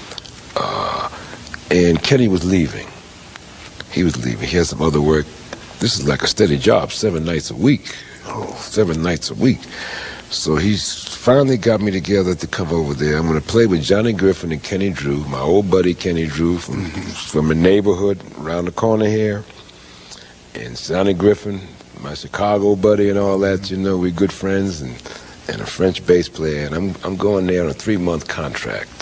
and Kenny was leaving. He was leaving. He had some other work. This is like a steady job, 7 nights a week. 7 nights a week. So he's finally got me together to come over there. I'm going to play with Johnny Griffin and Kenny Drew, my old buddy Kenny Drew from a neighborhood around the corner here. And Johnny Griffin, my Chicago buddy and all that, we're good friends, and a French bass player. And I'm going there on a 3-month contract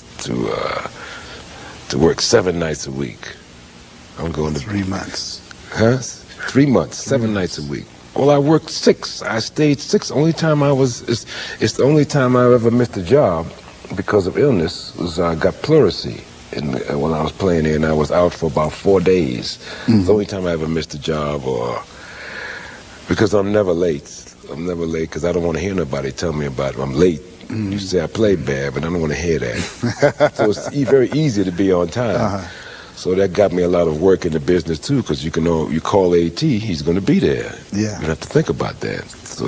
to work 7 nights a week. I'm going to 3 months. Huh? 3 months, 7 nights a week. Well, I worked 6. I stayed 6. It's the only time I ever missed a job because of illness was I got pleurisy when I was playing there, and I was out for about 4 days. It's the only time I ever missed a job, or because I'm never late. I'm never late because I don't want to hear nobody tell me about it. I'm late. You say I played bad, but I don't want to hear that. So it's very easy to be on time. So that got me a lot of work in the business too, because you call AT, he's going to be there. Yeah, you have to think about that. So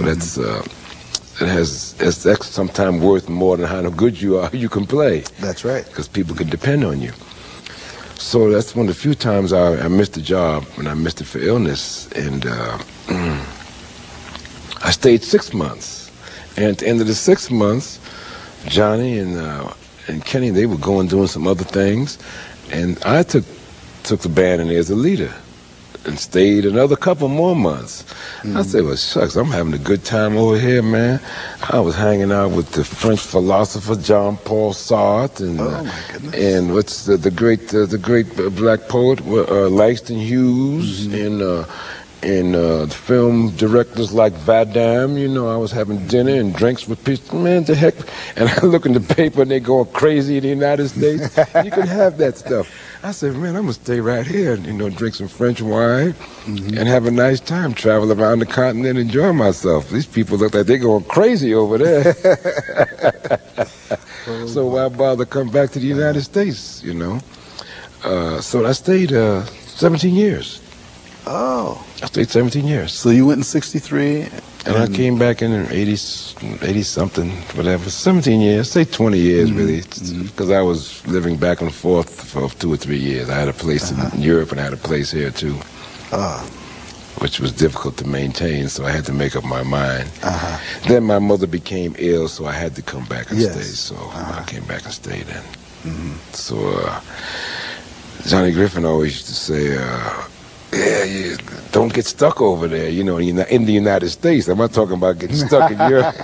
that's sometimes worth more than how good you are. You can play. That's right. Because people can depend on you. So that's one of the few times I missed a job, and I missed it for illness. And I stayed 6 months. And at the end of the 6 months, Johnny and Kenny, they were going doing some other things. And I took the band in there as a leader and stayed another couple more months. I said, well, shucks, I'm having a good time over here, man. I was hanging out with the French philosopher Jean-Paul Sartre and what's the great black poet Langston Hughes and the film directors like Vadam. You know, I was having dinner and drinks with people. Man, the heck. And I look in the paper and they going crazy in the United States. You can have that stuff. I said, man, I'm going to stay right here and, you know, drink some French wine and have a nice time, travel around the continent, enjoy myself. These people look like they're going crazy over there. So why bother come back to the United States, you know? So I stayed 17 years. Oh. I stayed 17 years. So you went in 63? And I came back in 80-something, whatever. 17 years, say 20 years, really, because I was living back and forth for 2 or 3 years. I had a place in Europe and I had a place here, too, which was difficult to maintain, so I had to make up my mind. Then my mother became ill, so I had to come back and stay, so I came back and stayed in. So Johnny Griffin always used to say, yeah, you don't get stuck over there, you know, in the United States. I'm not talking about getting stuck in Europe.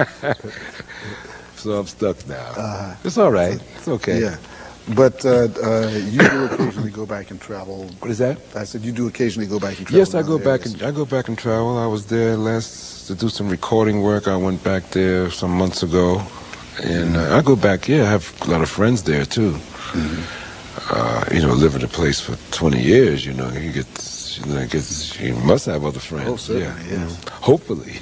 So I'm stuck now. It's all right. It's okay. Yeah. But you do occasionally go back and travel. What is that? I said you do occasionally go back and travel. Yes, I go back and travel. I was there last to do some recording work. I went back there some months ago. And I go back, I have a lot of friends there, too. You know, live in a place for 20 years, you know, you must have other friends. Oh, certainly, yes. Hopefully.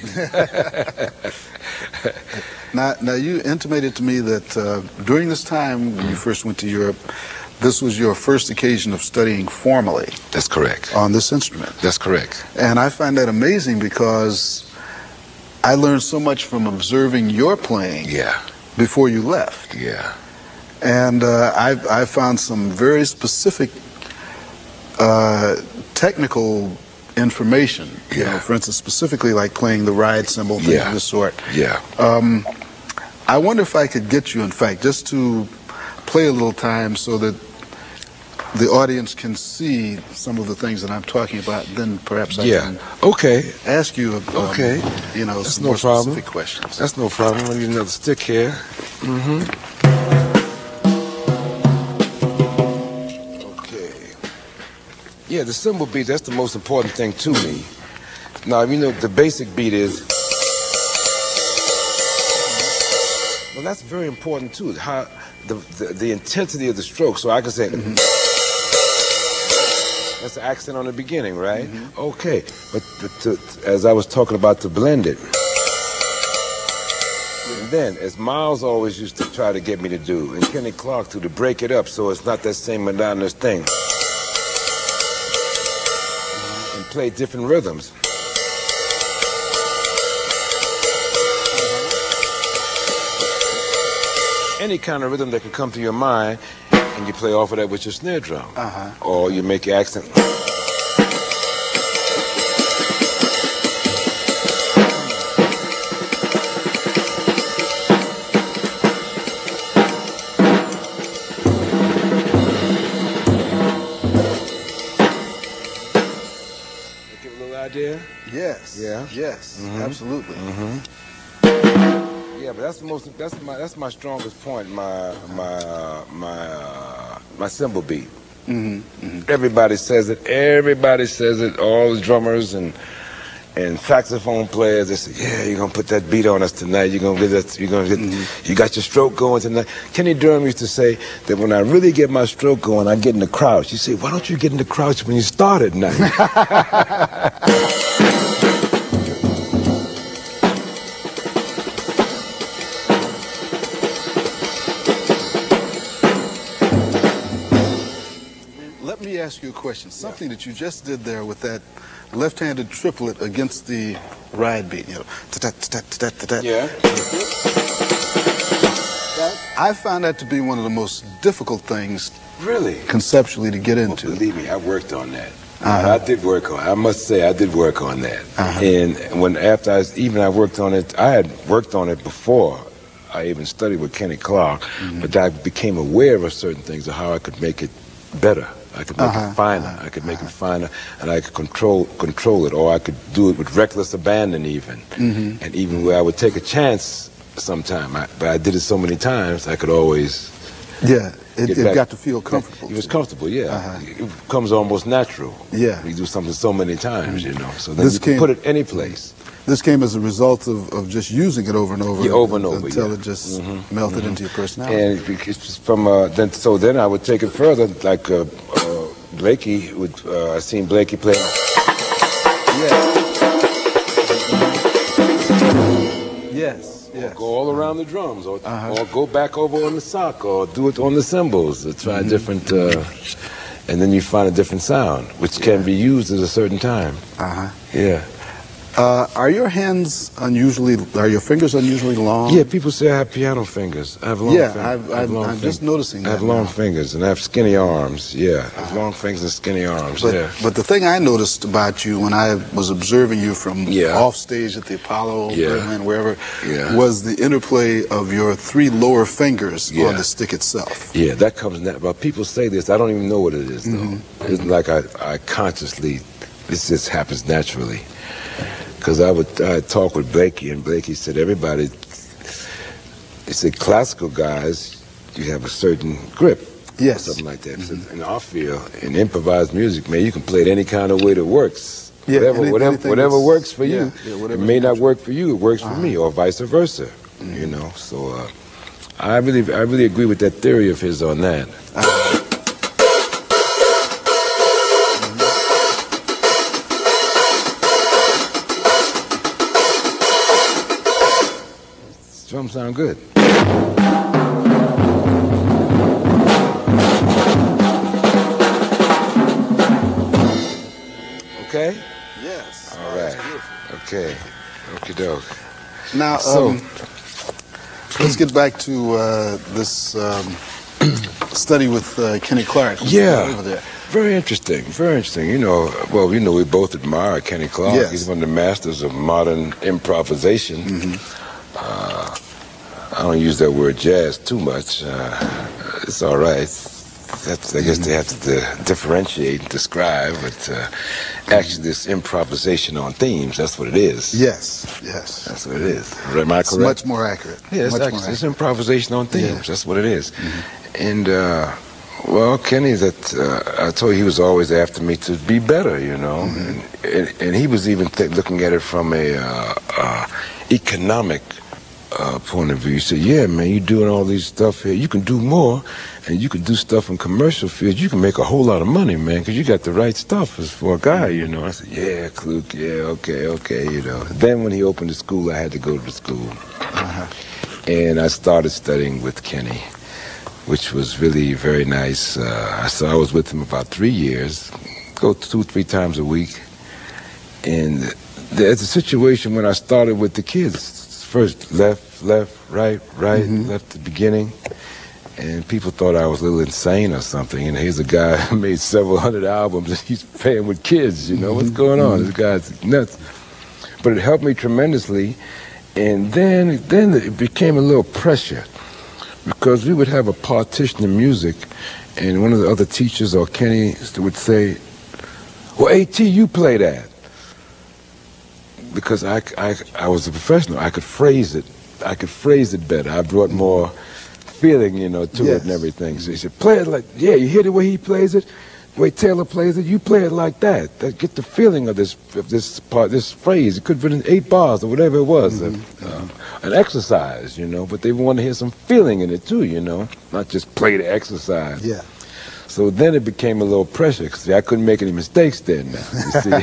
Now, you intimated to me that during this time when you first went to Europe, this was your first occasion of studying formally. That's correct. On this instrument. That's correct. And I find that amazing because I learned so much from observing your playing before you left. Yeah. And I found some very specific technical information. You know, for instance, specifically like playing the ride cymbal, things of this sort. I wonder if I could get you, in fact, just to play a little time so that the audience can see some of the things that I'm talking about. Then perhaps I can ask you, you know, that's some no more problem. specific questions. That's no problem. I need another stick here. Yeah, the cymbal beat, that's the most important thing to me. Now, you know, the basic beat is... Well, that's very important, too, how the intensity of the stroke. So I can say... That's the accent on the beginning, right? Okay, but as I was talking about, to blend it. And then, as Miles always used to try to get me to do, and Kenny Clark too, to break it up so it's not that same monotonous thing. Play different rhythms. Any kind of rhythm that can come to your mind, and you play off of that with your snare drum. Or you make your accent. Yes. Yes. Absolutely. Yeah, but that's my strongest point. My cymbal beat. Everybody says it. Everybody says it. All the drummers and saxophone players, they say, "Yeah, you're gonna put that beat on us tonight. You're gonna get that. You got your stroke going tonight." Kenny Durham used to say that when I really get my stroke going, I get in the crouch. You say, "Why don't you get in the crouch when you start at night?" Let me ask you a question. Something that you just did there with that left-handed triplet against the ride beat, you know, I found that to be one of the most difficult things, really, conceptually, to get into. Well, believe me, I worked on that. I did work on. I must say, I did work on that. And I worked on it. I had worked on it before I even studied with Kenny Clarke, but I became aware of certain things of how I could make it better. I could make it finer. I could make it finer, and I could control it, or I could do it with reckless abandon, even. And even where I would take a chance sometime, but I did it so many times, I could always. Yeah, it got to feel comfortable. It was comfortable, yeah. It becomes almost natural. Yeah. You do something so many times, you know. So then you can put it any place. This came as a result of just using it over and over. Yeah, over and over, until it just melted into your personality. And it's just from then I would take it further, like Blakey would. I seen Blakey play. Yes. Or go all around the drums, or go back over on the sock, or do it on the cymbals, or try different, and then you find a different sound, which can be used at a certain time. Yeah. Are your fingers unusually long? Yeah, people say I have piano fingers. I have long fingers. I'm just noticing that. I have long fingers, and I have skinny arms. Yeah, I have long fingers and skinny arms. But the thing I noticed about you when I was observing you from off stage at the Apollo, Berlin, wherever, was the interplay of your 3 lower fingers on the stick itself. Yeah, that comes now. But people say this. I don't even know what it is, though. It's like I consciously, this just happens naturally. Because I'd talk with Blakey, and Blakey said, he said, classical guys, you have a certain grip. Yes. Something like that. So in our field, in improvised music, man, you can play it any kind of way that works. Yeah, whatever works for you. It may not work for you, it works for me, or vice versa. You know, so I really agree with that theory of his on that. Drums sound good. Okay? Yes. All right. Okay. Okie doke. Now, let's get back to this study with Kenny Clarke. Yeah. Over there. Very interesting. Very interesting. You know, we both admire Kenny Clarke. Yes. He's one of the masters of modern improvisation. I don't use that word jazz too much. It's all right. I guess they have to differentiate and describe, but actually this improvisation on themes, that's what it is. Yes. That's what it is. Am I correct? It's much more accurate. Yeah, it's improvisation on themes. That's what it is. And, Kenny, I told you he was always after me to be better, you know. And he was even looking at it from a economic point of view. He said, yeah, man, you're doing all these stuff here. You can do more, and you can do stuff in commercial fields. You can make a whole lot of money, man, because you got the right stuff as for a guy, you know. I said, yeah, Kluge, yeah, okay, you know. Then when he opened the school, I had to go to the school. And I started studying with Kenny, which was really very nice. So I was with him about 3 years, go 2-3 times a week. And there's a situation when I started with the kids. First left, right, left at the beginning. And people thought I was a little insane or something. And here's a guy who made several hundred albums and he's playing with kids, you know. What's going on? This guy's nuts. But it helped me tremendously. And then it became a little pressure because we would have a partition of music and one of the other teachers or Kenny would say, well, A.T., you play that. Because I was a professional, I could phrase it better. I brought more feeling, you know, to it and everything. So he said, play it like, you hear the way he plays it, the way Taylor plays it, you play it like that. Get the feeling of this part, this phrase. It could have been 8 bars or whatever it was, an exercise, you know. But they want to hear some feeling in it too, you know, not just play the exercise. Yeah. So then it became a little pressure because I couldn't make any mistakes then. Now, you see.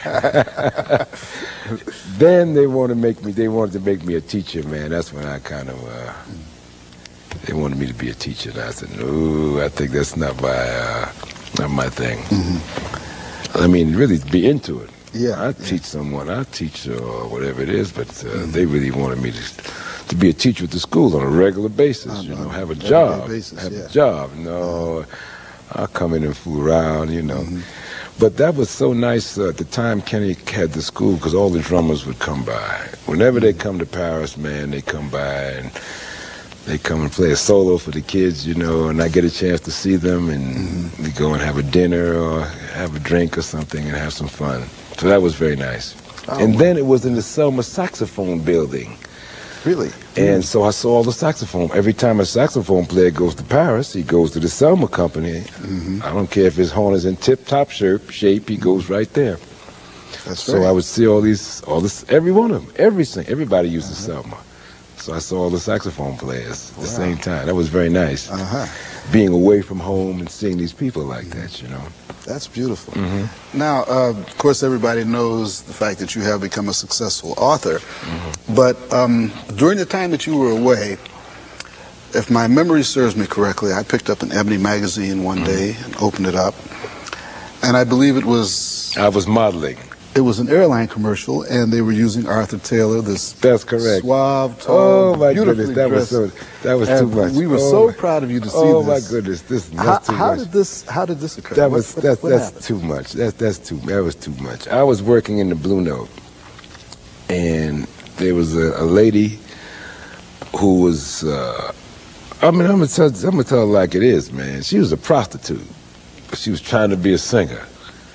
Then they wanted to make me a teacher, man. That's when I kind of they wanted me to be a teacher. And I said, no, I think that's not my thing. I mean, really be into it. Yeah. I teach someone, I teach whatever it is, but they really wanted me to be a teacher at the school on a regular basis. You know, have a job, a job. No. I'll come in and fool around, you know. But that was so nice at the time Kenny had the school, because all the drummers would come by. Whenever they come to Paris, man, they come by and they come and play a solo for the kids, you know, and I get a chance to see them, and we go and have a dinner or have a drink or something and have some fun. So that was very nice. Oh, and then it was in the Selma Saxophone Building. Really? And so I saw all the saxophone. Every time a saxophone player goes to Paris, he goes to the Selma Company. I don't care if his horn is in tip-top shape, he goes right there. That's So right. I would see all this, every one of them, everybody uses Selma. So I saw all the saxophone players at the same time. That was very nice. Being away from home and seeing these people like that, you know. That's beautiful. Now, of course, everybody knows the fact that you have become a successful author. But during the time that you were away, if my memory serves me correctly, I picked up an Ebony magazine one day and opened it up. And I believe it was... I was modeling. It was an airline commercial, and they were using Arthur Taylor, this That's correct. suave, tall, Oh my beautifully goodness, dressed. that was And too much. we were so proud of you to see Oh this. my goodness, that's too How much. How did this occur? That What- was what that's happened? too much. That was too much. I was working in the Blue Note, and there was a lady who was. I mean, I'm gonna tell her like it is, man. She was a prostitute, but she was trying to be a singer.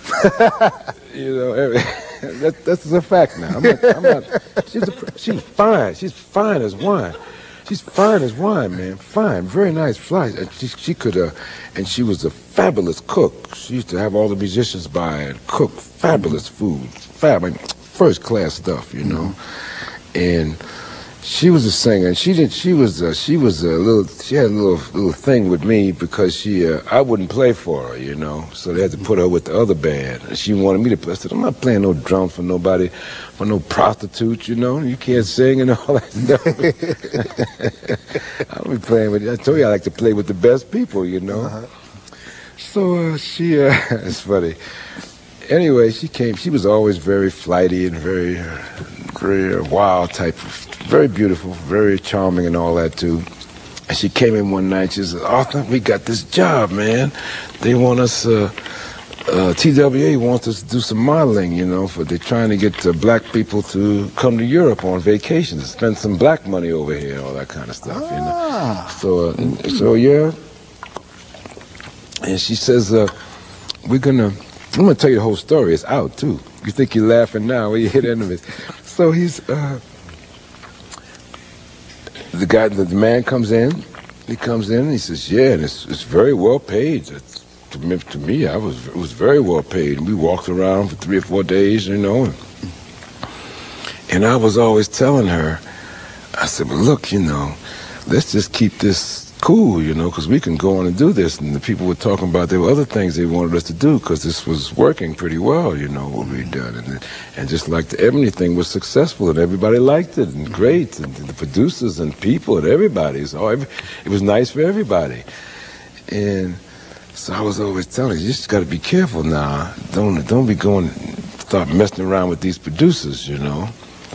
You know, that's a fact now. I'm not. She's fine. She's fine as wine. She's fine as wine, man. Fine, very nice, fly. And she could, and she was a fabulous cook. She used to have all the musicians by and cook fabulous food, first class stuff, you know. And she was a singer, and she had a little thing with me because I wouldn't play for her, you know. So they had to put her with the other band. And she wanted me to play. I said, I'm not playing no drums for nobody, for no prostitute, you know. You can't sing and all that stuff. I don't be playing with you. I told you I like to play with the best people, you know. So it's funny. Anyway, she came. She was always very flighty and very wild type, very beautiful, very charming and all that too. And she came in one night, she said, Arthur, we got this job, man. They want us, TWA wants us to do some modeling, you know, they're trying to get black people to come to Europe on vacation, to spend some black money over here and all that kind of stuff, you know. So yeah. And she says, I'm going to tell you the whole story. It's out, too. You think you're laughing now when you hit the end of it. So the man comes in. He comes in and he says, yeah, and it's very well paid. To me, it was very well paid. And we walked around for 3 or 4 days, you know. And I was always telling her, I said, well, look, you know, let's just keep this cool, you know, because we can go on and do this. And the people were talking about there were other things they wanted us to do because this was working pretty well, you know, what we'd done. And just like the Ebony thing was successful and everybody liked it and great. And the producers and people and everybody. So it was nice for everybody. And so I was always telling her, you just got to be careful now. Don't be start messing around with these producers, you know.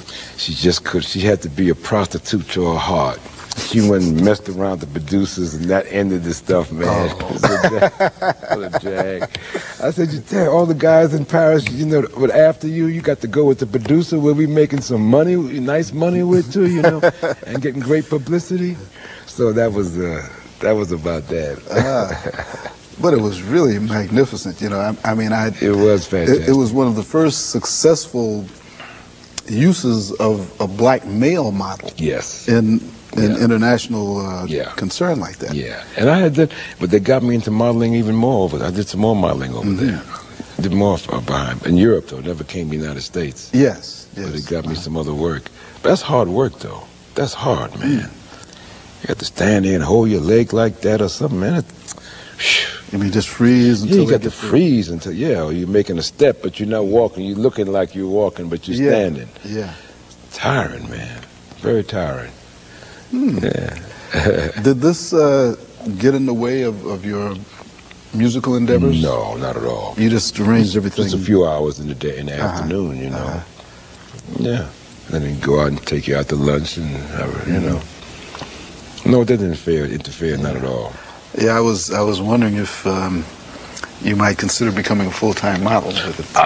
She had to be a prostitute to her heart. She went and messed around with the producers, and that ended the stuff, man. What a jag. I said, you tell all the guys in Paris, you know, but after you got to go with the producer where we making some money, nice money with too, you know, and getting great publicity. So that was about that. But it was really magnificent, you know. It was fantastic. It was one of the first successful uses of a black male model. Yes. In international concern like that. Yeah, and I had that, but they got me into modeling even more I did some more modeling over there. Did more behind in Europe though. Never came to the United States. Yes. But it got me some other work. But that's hard work though. That's hard, man. You have to stand there and hold your leg like that or something, man. You mean just freeze until you got to freeze until or you're making a step, but you're not walking. You're looking like you're walking, but you're standing. Yeah. Tiring, man. Very tiring. Yeah. Did this get in the way of your musical endeavors? No, not at all. You just arranged everything? Just a few hours in the day, in the afternoon, you know. Yeah. And then go out and take you out to lunch and have, you know. No, it didn't interfere, not at all. Yeah, I was wondering if you might consider becoming a full-time model with it.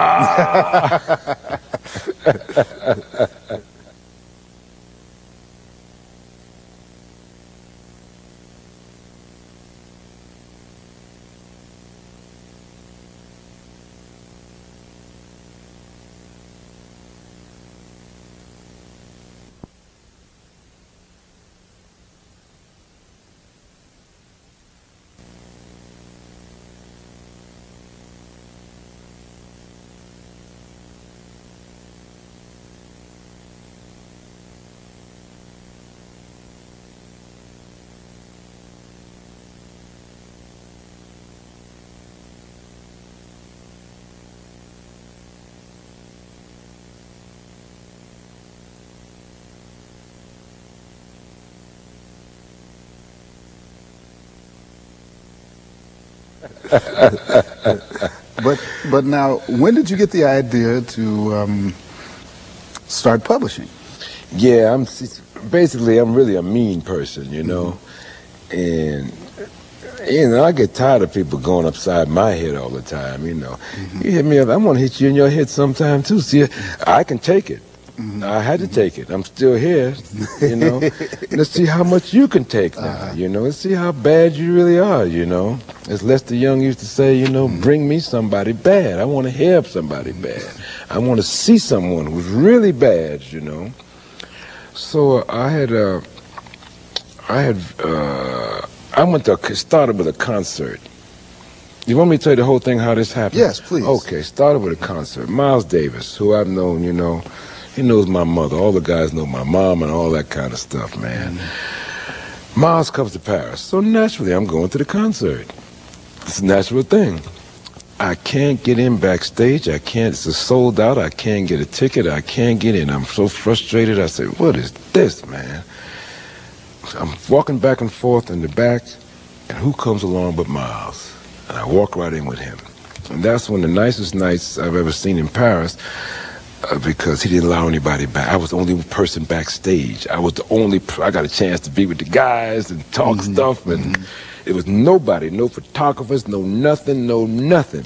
But now, when did you get the idea to start publishing? Yeah, I'm really a mean person, you know, and I get tired of people going upside my head all the time, you know. You hit me up, I want to hit you in your head sometime too. See, I can take it. I had to take it. I'm still here, you know. Let's see how much you can take now, you know. Let's see how bad you really are, you know. As Lester Young used to say, you know, bring me somebody bad. I want to hear somebody bad. I want to see someone who's really bad, you know. So I started with a concert. You want me to tell you the whole thing, how this happened? Yes, please. Okay, started with a concert. Miles Davis, who I've known, you know, he knows my mother. All the guys know my mom and all that kind of stuff, man. Miles comes to Paris. So naturally, I'm going to the concert. It's a natural thing. I can't get in backstage. I can't. It's a sold out. I can't get a ticket. I can't get in. I'm so frustrated. I say, what is this, man? I'm walking back and forth in the back, and who comes along but Miles? And I walk right in with him. And that's one of the nicest nights I've ever seen in Paris. Because he didn't allow anybody back. I was the only person backstage. I was the only, I got a chance to be with the guys and talk stuff, and it was nobody, no photographers, no nothing.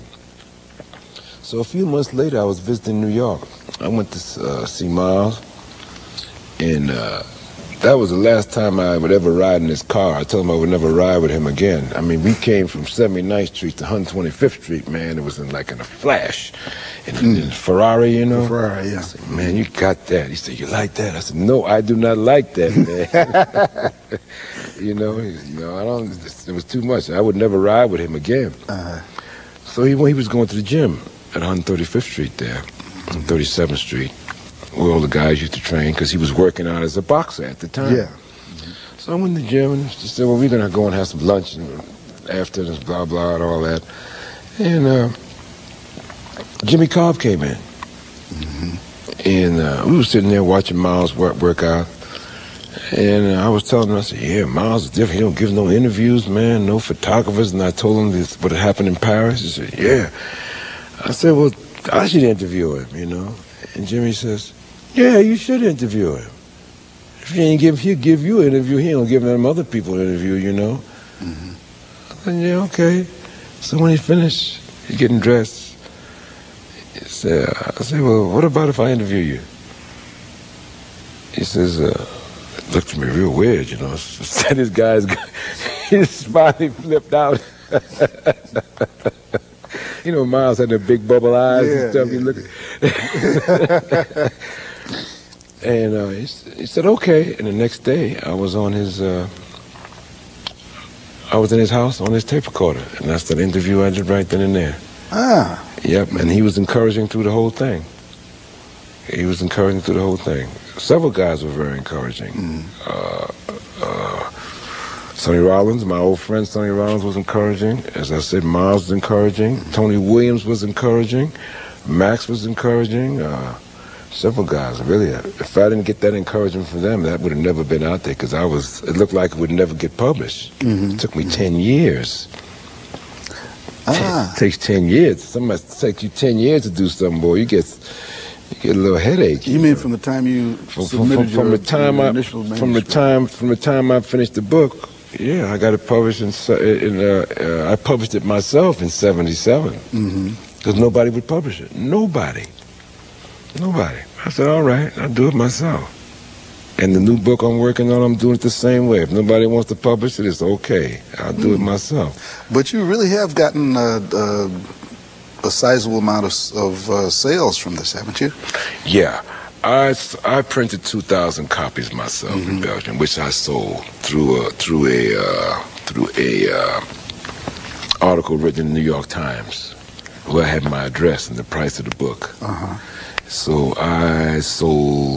So a few months later, I was visiting New York. I went to see Miles, and that was the last time I would ever ride in his car. I told him I would never ride with him again. I mean, we came from 79th Street to 125th Street, man. It was in a flash. In a Ferrari, you know? Ferrari, yeah. I said, man, you got that. He said, you like that? I said, no, I do not like that, man. you know, I don't, it was too much. I would never ride with him again. So he was going to the gym at 135th Street there, 37th Street, where all the guys used to train, because he was working out as a boxer at the time. Yeah. So I went to the gym and she said, well, we're going to go and have some lunch and after this, blah, blah, and all that. And Jimmy Cobb came in. And we were sitting there watching Miles work out. And I was telling him, I said, yeah, Miles is different. He don't give no interviews, man, no photographers. And I told him this, what had happened in Paris. He said, yeah. I said, well, I should interview him, you know. And Jimmy says, yeah, you should interview him. If he'll give you an interview, he don't give them other people an interview, you know. I said, yeah, okay. So when he finished, he's getting dressed. I said, well, what about if I interview you? He says, it looked at me real weird, you know. Said this guy's, his finally flipped out. You know, Miles had the big bubble eyes and stuff. And he said, okay. And the next day, I was in his house on his tape recorder, and that's the interview I did right then and there. Yep, and he was encouraging through the whole thing. Several guys were very encouraging. Sonny Rollins, my old friend Sonny Rollins, was encouraging. As I said, Miles was encouraging. Tony Williams was encouraging. Max was encouraging. Several guys, really. If I didn't get that encouragement from them, that would have never been out there, because it looked like it would never get published. It took me 10 years. It takes 10 years. Somebody takes you 10 years to do something, boy. You get a little headache. You mean from the time you submitted your initial manuscript? From the time I finished the book, Yeah, I got it published I published it myself in '77. Because nobody would publish it. Nobody. I said, all right, I'll do it myself. And the new book I'm working on, I'm doing it the same way. If nobody wants to publish it, it's okay. I'll do it myself. But you really have gotten a sizable amount of sales from this, haven't you? Yeah. I printed 2,000 copies myself in Belgium, which I sold through a article written in the New York Times, where I had my address and the price of the book. So I sold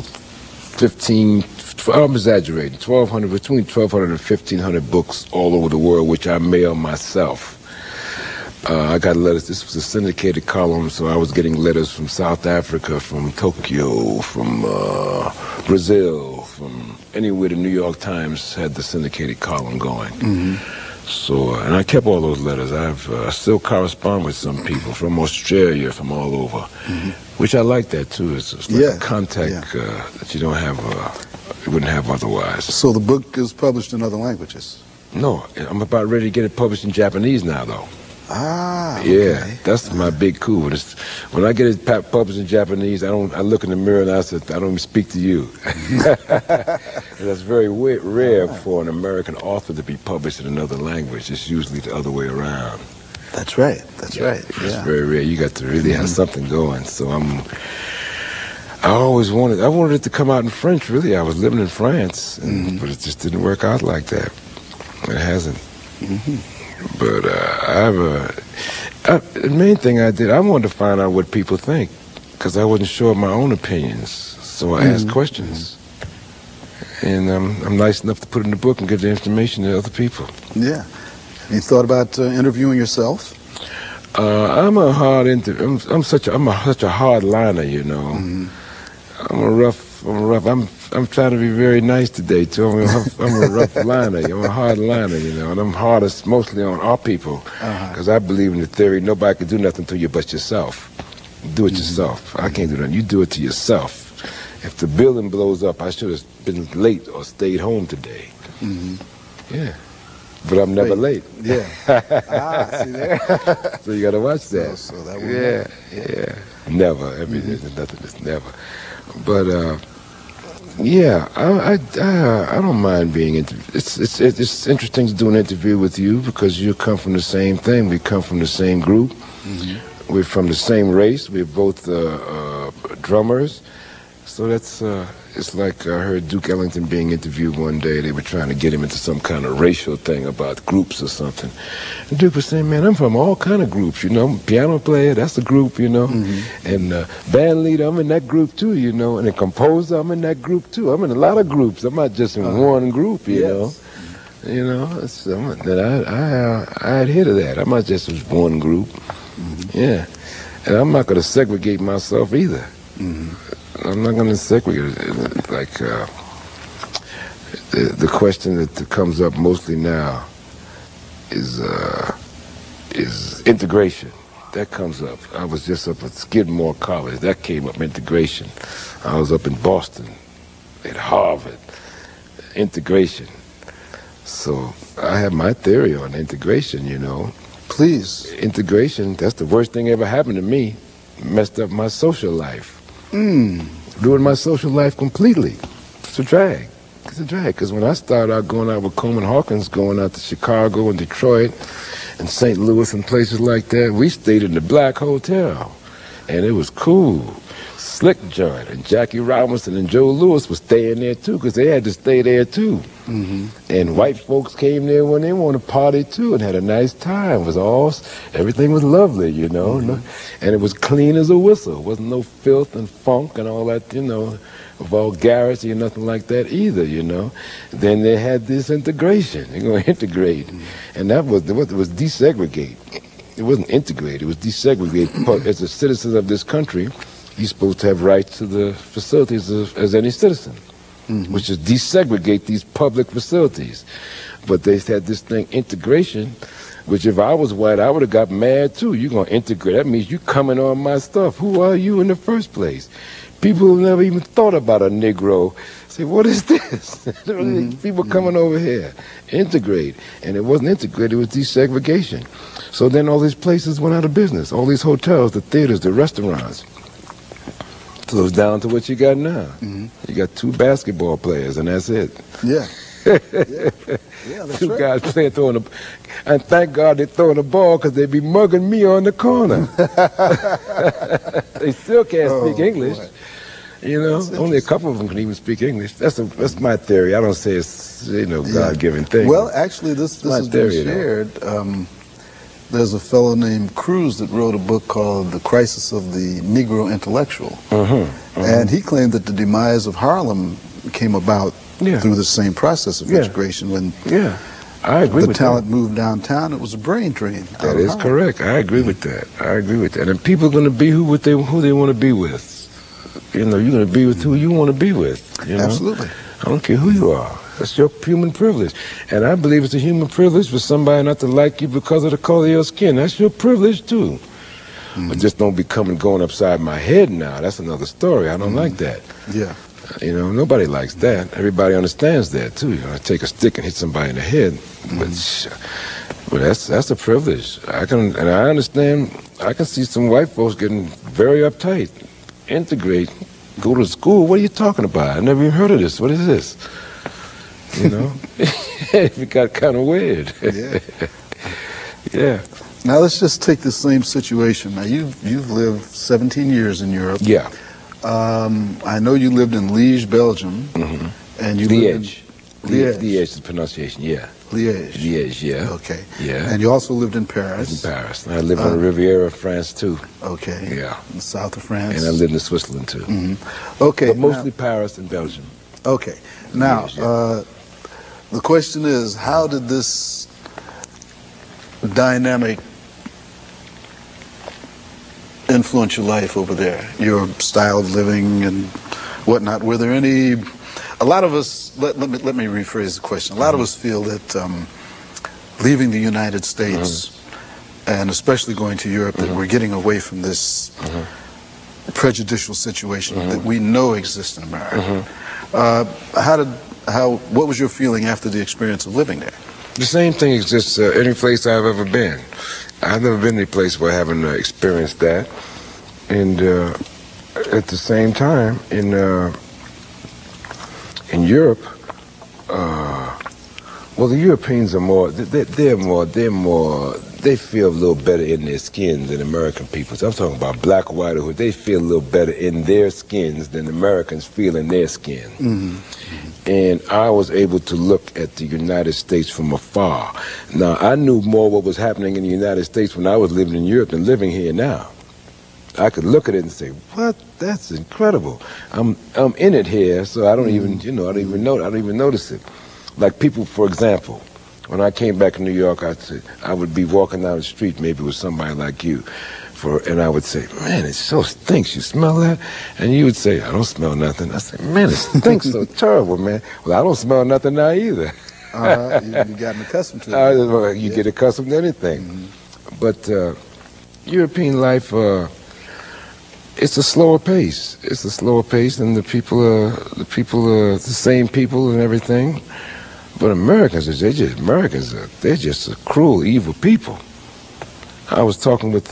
I'm exaggerating, between 1,200 and 1,500 books all over the world, which I mail myself. I got letters. This was a syndicated column, so I was getting letters from South Africa, from Tokyo, from Brazil, from anywhere the New York Times had the syndicated column going. So, and I kept all those letters. I still correspond with some people from Australia, from all over, which I like that too. It's like a contact that you don't have, you wouldn't have otherwise. So the book is published in other languages? No, I'm about ready to get it published in Japanese now, though. Ah, yeah, okay. That's my big coup. When I get it published in Japanese, I look in the mirror and I say, I don't even speak to you. That's very rare for an American author to be published in another language. It's usually the other way around. That's right. That's right. It's very rare. You got to really have something going. So I wanted it to come out in French. Really, I was living in France, but it just didn't work out like that. It hasn't. But the main thing I did, I wanted to find out what people think, because I wasn't sure of my own opinions. So I asked questions. And I'm nice enough to put in the book and give the information to other people. Yeah. Have you thought about interviewing yourself? I'm a hard I'm such a hard liner, you know. I'm trying to be very nice today too. I'm a rough liner. I'm a hard liner, you know, and I'm hardest mostly on our people, because I believe in the theory nobody can do nothing to you but yourself. Do it yourself. I can't do nothing. You do it to yourself. If the building blows up, I should have been late or stayed home today. Yeah. But I'm never late. Yeah. See there? So you got to watch that. So that would yeah. Never. There's nothing that's never. But yeah, I don't mind being interviewed. It's interesting to do an interview with you, because you come from the same thing. We come from the same group. We're from the same race. We're both drummers. So that's it's like I heard Duke Ellington being interviewed one day. They were trying to get him into some kind of racial thing about groups or something. And Duke was saying, man, I'm from all kind of groups, you know. Piano player, that's a group, you know. And band leader, I'm in that group too, you know. And a composer, I'm in that group too. I'm in a lot of groups. I'm not just in one group, you know. You know, I adhere to that. I'm not just in one group. Yeah. And I'm not going to segregate myself either. I'm not going to segregate it. Like the question that comes up mostly now is integration. That comes up. I was just up at Skidmore College. That came up, integration. I was up in Boston at Harvard. Integration. So I have my theory on integration, you know. Please. Integration, that's the worst thing ever happened to me. Messed up my social life. Ruined my social life completely. It's a drag. It's a drag, because when I started out going out with Coleman Hawkins, going out to Chicago and Detroit and St. Louis and places like that, we stayed in the Black Hotel, and it was cool. Slick joint, and Jackie Robinson and Joe Louis was staying there too, because they had to stay there too. And white folks came there when they wanted to party too, and had a nice time. It was everything was lovely, you know. And it was clean as a whistle. It wasn't no filth and funk and all that, you know, vulgarity or nothing like that either, you know. Then they had this integration. They're going to integrate, and that was desegregate. It wasn't integrate. It was desegregate. As a citizen of this country, you're supposed to have rights to the facilities as any citizen, which is desegregate these public facilities. But they had this thing, integration, which if I was white, I would have got mad too. You're going to integrate. That means you coming on my stuff. Who are you in the first place? People who never even thought about a Negro say, what is this? People coming over here, integrate. And it wasn't integrated, it was desegregation. So then all these places went out of business. All these hotels, the theaters, the restaurants. So it's down to what you got now. You got 2 basketball players, and that's it. Yeah. Yeah, that's 2 right. guys playing, throwing the, and thank God they're throwing the ball because they be mugging me on the corner. They still can't speak English. Boy. You know, only a couple of them can even speak English. That's my theory. I don't say it's God-given thing. Well, actually, this has been shared. There's a fellow named Cruz that wrote a book called The Crisis of the Negro Intellectual. And he claimed that the demise of Harlem came about through the same process of integration. When I agree the with talent moved downtown, it was a brain drain. That is correct. I agree with that. I agree with that. And people are going to be who they want to be with. You know, you're going to be with who you want to be with. You know? Absolutely. I don't care who you are. That's your human privilege. And I believe it's a human privilege for somebody not to like you because of the color of your skin. That's your privilege, too. But just don't be going upside my head now. That's another story. I don't like that. Yeah. You know, nobody likes that. Everybody understands that, too. You know, take a stick and hit somebody in the head. But that's a privilege. I understand. I can see some white folks getting very uptight. Integrate, go to school. What are you talking about? I never even heard of this. What is this? You know, it got kind of weird. Yeah. Now let's just take the same situation. Now you've lived 17 years in Europe. Yeah. I know you lived in Liège, Belgium, and you Liège. Liège. Liège is the pronunciation. Yeah. Liège. Liège. Yeah. Okay. Yeah. And you also lived in Paris. In Paris. I lived on the Riviera of France too. Okay. Yeah. In the south of France. And I lived in Switzerland too. Okay. But mostly Paris and Belgium. Okay. Now, the question is, how did this dynamic influence your life over there? Your style of living and whatnot? Were there any? A lot of us. Let me rephrase the question. A lot of us feel that leaving the United States, and especially going to Europe, that we're getting away from this prejudicial situation that we know exists in America. What was your feeling after the experience of living there? The same thing exists any place I've ever been. I've never been any place where I haven't experienced that. And at the same time, in Europe, well, the Europeans are more. They feel a little better in their skins than American people. So I'm talking about black, white, or they feel a little better in their skins than Americans feel in their skin. And I was able to look at the United States from afar. Now, I knew more what was happening in the United States when I was living in Europe than living here now. I could look at it and say, "What? That's incredible." I'm in it here, so I don't even, I don't even notice it. Like people, for example, when I came back to New York, I would be walking down the street, maybe with somebody like you, and I would say, "Man, it so stinks. You smell that?" And you would say, "I don't smell nothing." I say, "Man, it stinks so terrible, man." Well, I don't smell nothing now either. You've gotten accustomed to it. You get accustomed to anything. But European life, it's a slower pace. It's a slower pace, and the people are the same people and everything. But Americans, they're just a cruel, evil people. I was talking with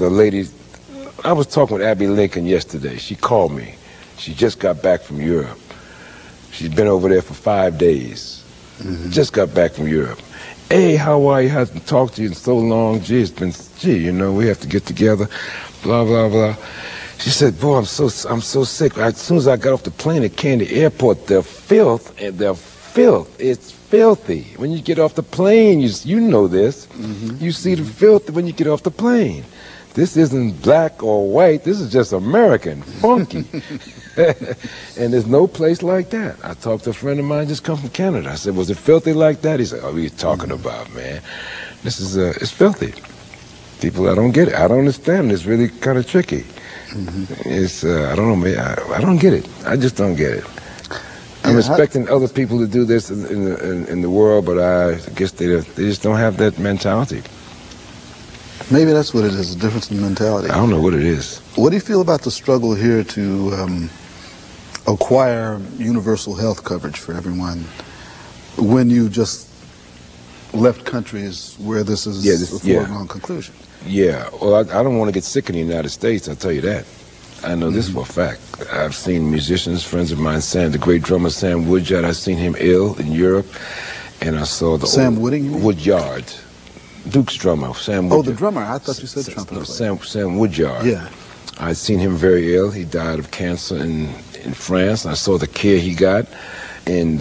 Abby Lincoln yesterday. She called me. She just got back from Europe. She's been over there for 5 days. Just got back from Europe. Hey, how are you? I haven't talked to you in so long. Gee, we have to get together. Blah, blah, blah. She said, "Boy, I'm so sick. As soon as I got off the plane at Candy Airport, they're filth. It's filthy. When you get off the plane, you know this. You see the filth when you get off the plane. This isn't black or white. This is just American, funky." And there's no place like that. I talked to a friend of mine just come from Canada. I said, "Was it filthy like that?" He said, "Oh, what are you talking about, man? This is it's filthy." People, I don't get it. I don't understand. It's really kind of tricky. It's I don't know, man. I don't get it. I just don't get it. I'm expecting other people to do this in the world, but I guess they just don't have that mentality. Maybe that's what it is, a difference in mentality. I don't know what it is. What do you feel about the struggle here to acquire universal health coverage for everyone when you just left countries where this is a foregone conclusion? Yeah, well, I don't want to get sick in the United States, I'll tell you that. I know this for a fact. I've seen musicians, friends of mine, the great drummer Sam Woodyard, I've seen him ill in Europe, and I saw the Sam Woodyard, Duke's drummer, Sam Woodyard. Oh, the drummer. I thought you said trumpet. No, Sam Woodyard. Yeah. I'd seen him very ill. He died of cancer in France. I saw the care he got, and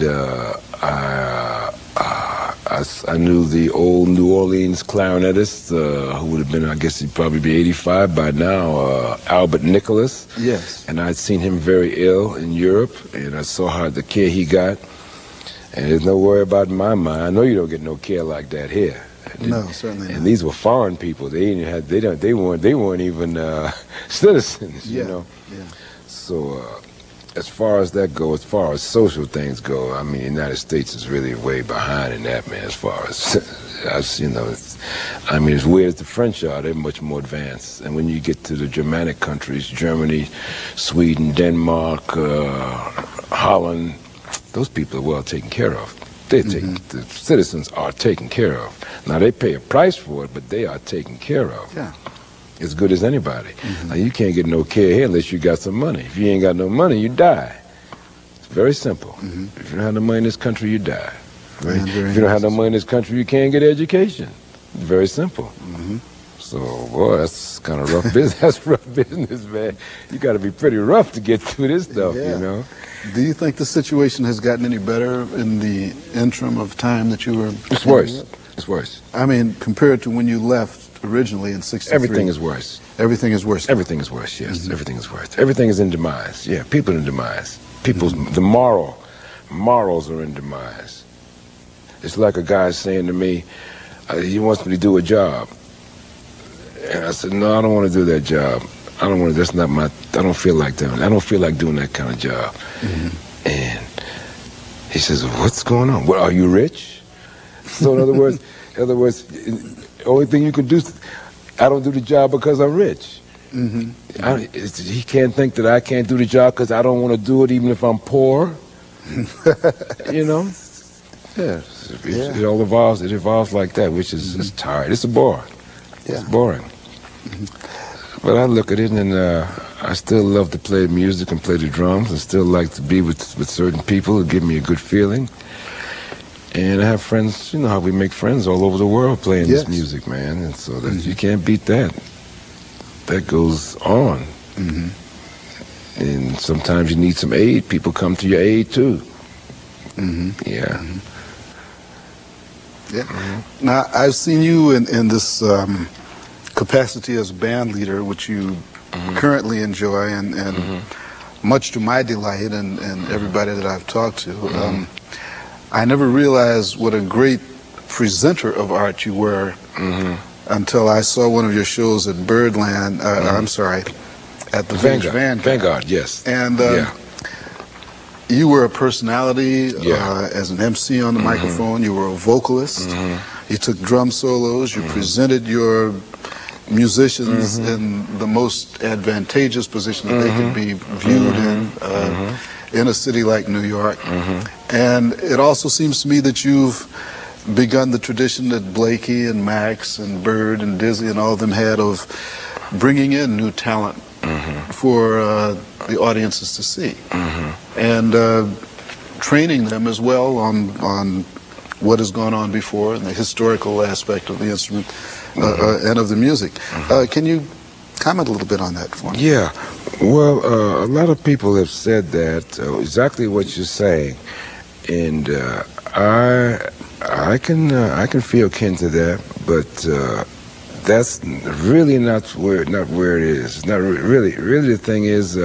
I knew the old New Orleans clarinetist who would have been, I guess he'd probably be 85 by now, Albert Nicholas. Yes. And I'd seen him very ill in Europe, and I saw how the care he got. And there's no worry about in my mind. I know you don't get no care like that here. No, certainly not. And these were foreign people. They weren't even citizens. Yeah. You know. Yeah. So. As far as that goes, as far as social things go, I mean, the United States is really way behind in that, man, as far as, I mean, as weird as the French are, they're much more advanced. And when you get to the Germanic countries, Germany, Sweden, Denmark, Holland, those people are well taken care of. The citizens are taken care of. Now, they pay a price for it, but they are taken care of. Yeah. As good as anybody. Now, you can't get no care here unless you got some money. If you ain't got no money, you die. It's very simple. If you don't have no money in this country, you die. Right? If you don't have no money in this country, you can't get education. It's very simple. So, boy, that's kind of rough business. That's rough business, man. You got to be pretty rough to get through this stuff, you know. Do you think the situation has gotten any better in the interim of time that you were? It's worse. It's worse. I mean, compared to when you left originally in '63. Everything is worse. Everything is worse. Everything is worse, yes. Everything is worse. Everything is in demise. Yeah, people are in demise. The morals are in demise. It's like a guy saying to me, he wants me to do a job. And I said, no, I don't want to do that job. I don't want to, that's not my, I don't feel like doing it. I don't feel like doing that kind of job. And he says, what's going on? Well, are you rich? So in other words, the only thing you can do, I don't do the job because I'm rich. He can't think that I can't do the job because I don't want to do it even if I'm poor. You know? Yeah. It all evolves. It evolves like that, which is it's tired. It's boring. Yeah. It's boring. But I look at it and I still love to play music and play the drums. I still like to be with certain people who give me a good feeling. And I have friends, you know how we make friends all over the world playing this music, man. And so that you can't beat that. That goes on. And sometimes you need some aid. People come to your aid too. Yeah. Yeah. Now, I've seen you in this capacity as band leader, which you currently enjoy, and much to my delight and everybody that I've talked to. I never realized what a great presenter of art you were until I saw one of your shows at Birdland. I'm sorry, at the Vanguard. Vanguard, yes. And you were a personality as an MC on the microphone. You were a vocalist. You took drum solos. You presented your musicians in the most advantageous position that they could be viewed in a city like New York. And it also seems to me that you've begun the tradition that Blakey and Max and Bird and Dizzy and all of them had of bringing in new talent for the audiences to see, and training them as well on what has gone on before and the historical aspect of the instrument and of the music. Can you comment a little bit on that for me? Yeah. Well, a lot of people have said that, exactly what you're saying, and I can feel kin to that, but that's really not where it is. It's not really the thing is,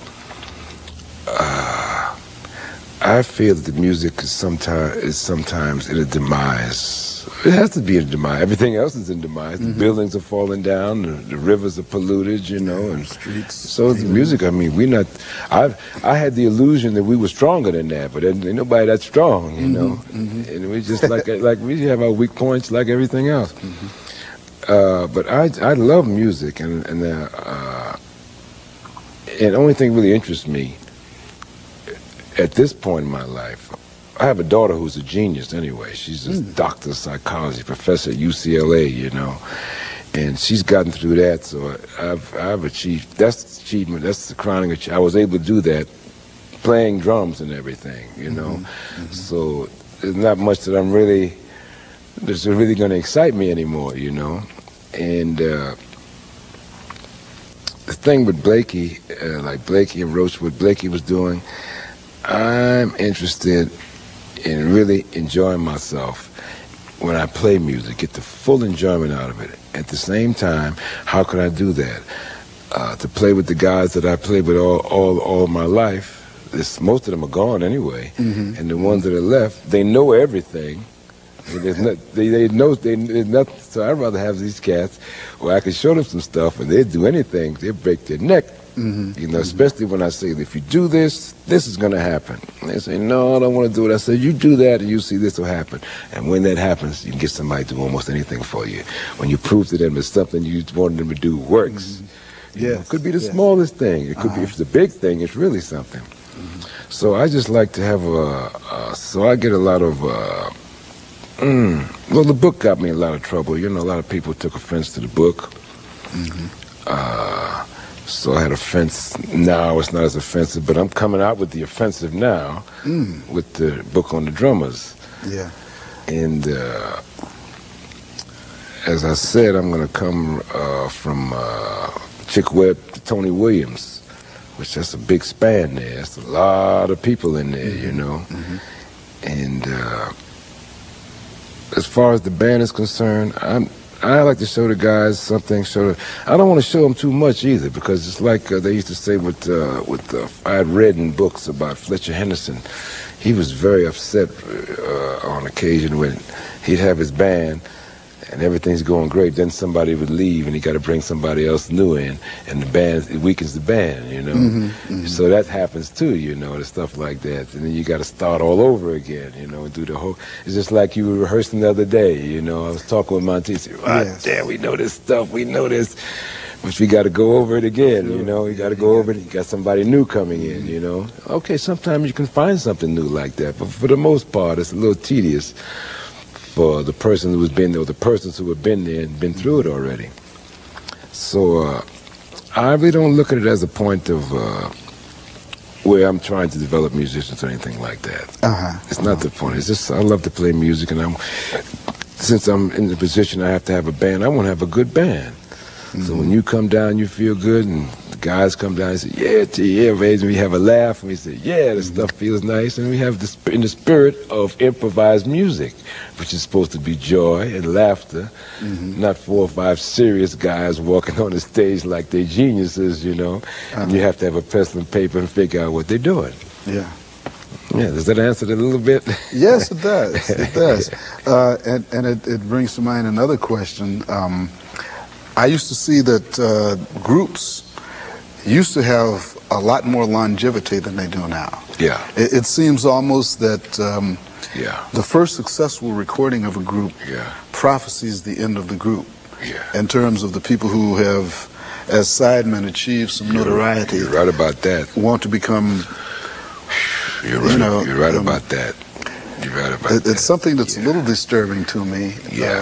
I feel that the music is sometimes in a demise. It has to be in a demise. Everything else is in demise. The buildings are falling down. The rivers are polluted, you know, and streets. So the music. I mean, I had the illusion that we were stronger than that, but ain't nobody that strong, you know. And we just like we have our weak points, like everything else. But I love music, and the only thing really interests me at this point in my life, I have a daughter who's a genius anyway. She's a doctor of psychology, professor at UCLA, you know. And she's gotten through that, so I've achieved, that's achievement, that's the crowning achievement. I was able to do that playing drums and everything, you know. So there's not much that that's really going to excite me anymore, you know. And the thing with Blakey, like Blakey and Roach, what Blakey was doing, I'm interested in really enjoying myself when I play music, get the full enjoyment out of it. At the same time, how can I do that? To play with the guys that I played with all my life, most of them are gone anyway, and the ones that are left, they know everything. There's nothing. So I'd rather have these cats where I can show them some stuff, and they'd do anything. They'd break their neck. You know, especially when I say, if you do this, this is going to happen. And they say, no, I don't want to do it. I say, you do that and you see this will happen. And when that happens, you can get somebody to do almost anything for you. When you prove to them that something you wanted them to do works. You know, it could be the smallest thing. It could be, if it's a big thing, it's really something. So I just like to have so I get a lot of, well, the book got me in a lot of trouble. You know, a lot of people took offense to the book. So I had offense. Now it's not as offensive, but I'm coming out with the offensive now with the book on the drummers. Yeah. And as I said, I'm going to come from Chick Webb to Tony Williams, which that's a big span there. That's a lot of people in there, you know. And as far as the band is concerned, I like to show the guys something. I don't want to show them too much either, because it's like they used to say I had read in books about Fletcher Henderson. He was very upset on occasion when he'd have his band and everything's going great, then somebody would leave and he got to bring somebody else new in, and it weakens the band, you know. So that happens too, you know, the stuff like that. And then you got to start all over again, you know, and do the whole. It's just like you were rehearsing the other day, you know. I was talking with Monty. Damn, we know this stuff, we know this, but we got to go over it again, you know. You got to go over it. You got somebody new coming in, you know. Okay, sometimes you can find something new like that, but for the most part, it's a little tedious for the person who's been there, or the persons who have been there and been through it already. So I really don't look at it as a point of where I'm trying to develop musicians or anything like that. It's not the point. It's just I love to play music, and since I'm in the position I have to have a band, I want to have a good band. So when you come down, you feel good, and the guys come down and say, yeah, and we have a laugh, and we say, yeah, this stuff feels nice, and we have this in the spirit of improvised music, which is supposed to be joy and laughter, not 4 or 5 serious guys walking on the stage like they're geniuses, you know, and you have to have a pencil and paper and figure out what they're doing. Yeah, does that answer it a little bit? Yes, it does. It does. And it brings to mind another question. I used to see that groups used to have a lot more longevity than they do now. Yeah. It seems almost that the first successful recording of a group prophesies the end of the group in terms of the people who have, as sidemen, achieved some notoriety. You're right about that. Want to become... You're right, you're right about that. You're right about that. It's something that's a little disturbing to me.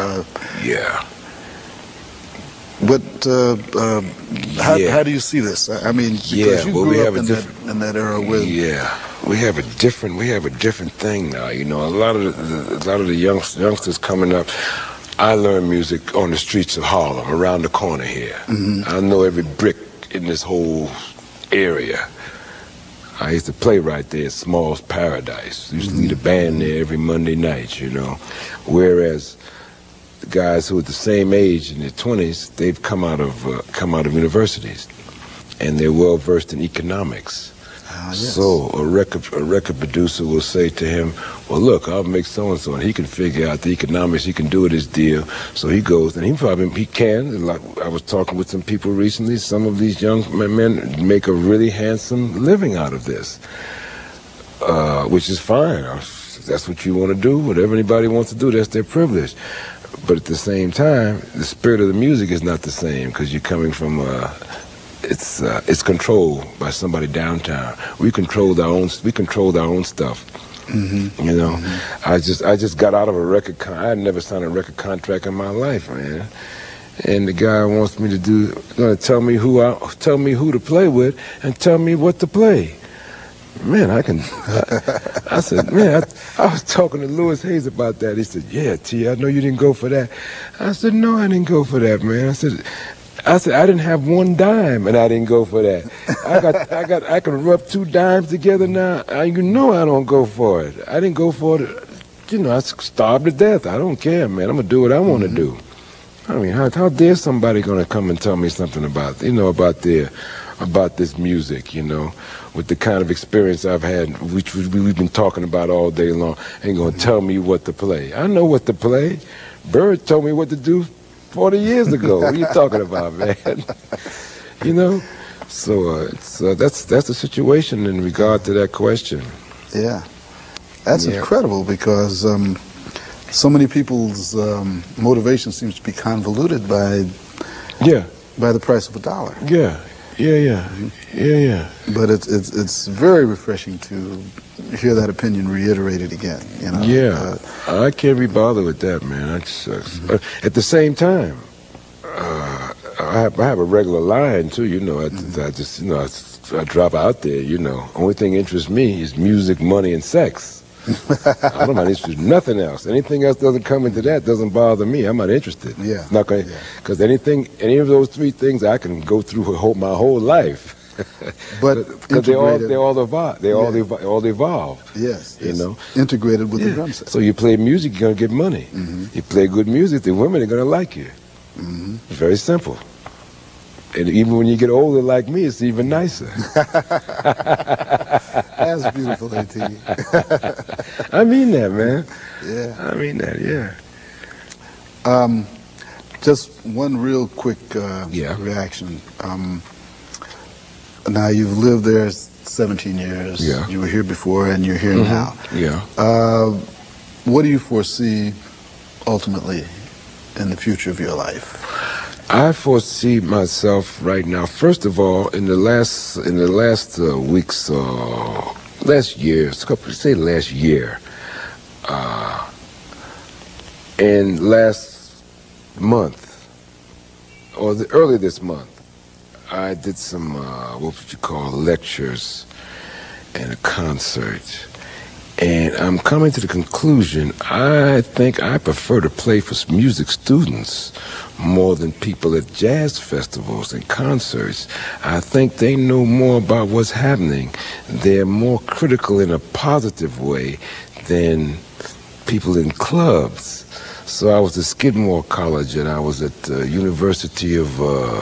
But how do you see this? I mean, because you grew up in that era with... we have a different thing now. You know, a lot of the youngsters coming up. I learned music on the streets of Harlem, around the corner here. I know every brick in this whole area. I used to play right there at Small's Paradise. Used to lead a band there every Monday night, you know. Whereas the guys who are the same age in their 20s, they've come out of universities, and they're well versed in economics. So a record producer will say to him, well, look, I'll make so-and-so, and he can figure out the economics, he can do it his deal. So he goes, and he can. Like I was talking with some people recently, some of these young men make a really handsome living out of this, which is fine. That's what you want to do. Whatever anybody wants to do, that's their privilege. But at the same time, the spirit of the music is not the same, because you're coming from it's controlled by somebody downtown. We controlled our own stuff. Mm-hmm. You know, Mm-hmm. I just got out of a record. I had never signed a record contract in my life, man. And the guy wants me to going to tell me who to play with and tell me what to play. Man, I said, man, I was talking to Louis Hayes about that. He said, yeah, T, I know you didn't go for that. I said, no, I didn't go for that, man. I said, I didn't have one dime and I didn't go for that. I can rub two dimes together now. You know I don't go for it. I didn't go for it. You know, I starved to death. I don't care, man. I'm going to do what I want to do. I mean, how dare somebody going to come and tell me something about this music, you know, with the kind of experience I've had, which we've been talking about all day long, ain't going to tell me what to play. I know what to play. Bird told me what to do 40 years ago. What are you talking about, man? You know? So that's the situation in regard to that question. Yeah. That's incredible because so many people's motivation seems to be convoluted by the price of $1. Yeah. But it's very refreshing to hear that opinion reiterated again. You know. Yeah, I can't be bothered with that, man. At the same time, I have a regular line too. You know, I drop out there. You know, only thing interests me is music, money, and sex. I'm not interested in nothing else. Anything else doesn't come into that doesn't bother me. I'm not interested. Yeah. Not going because any of those three things I can go through my whole life. But because they all evolve. Yes. You know, integrated with the drum set. So you play music, you're gonna get money. Mm-hmm. You play good music, the women are gonna like you. Mm-hmm. It's very simple. And even when you get older like me, it's even nicer. That's beautiful, AT. I mean that, man. Yeah. I mean that, yeah. Just one real quick reaction. Now, you've lived there 17 years. Yeah. You were here before, and you're here now. Yeah. What do you foresee ultimately in the future of your life? I foresee myself right now. First of all, in the last weeks, last year, and last month, or early this month, I did some what would you call lectures and a concert. And I'm coming to the conclusion, I think I prefer to play for music students more than people at jazz festivals and concerts. I think they know more about what's happening. They're more critical in a positive way than people in clubs. So I was at Skidmore College and I was at the University of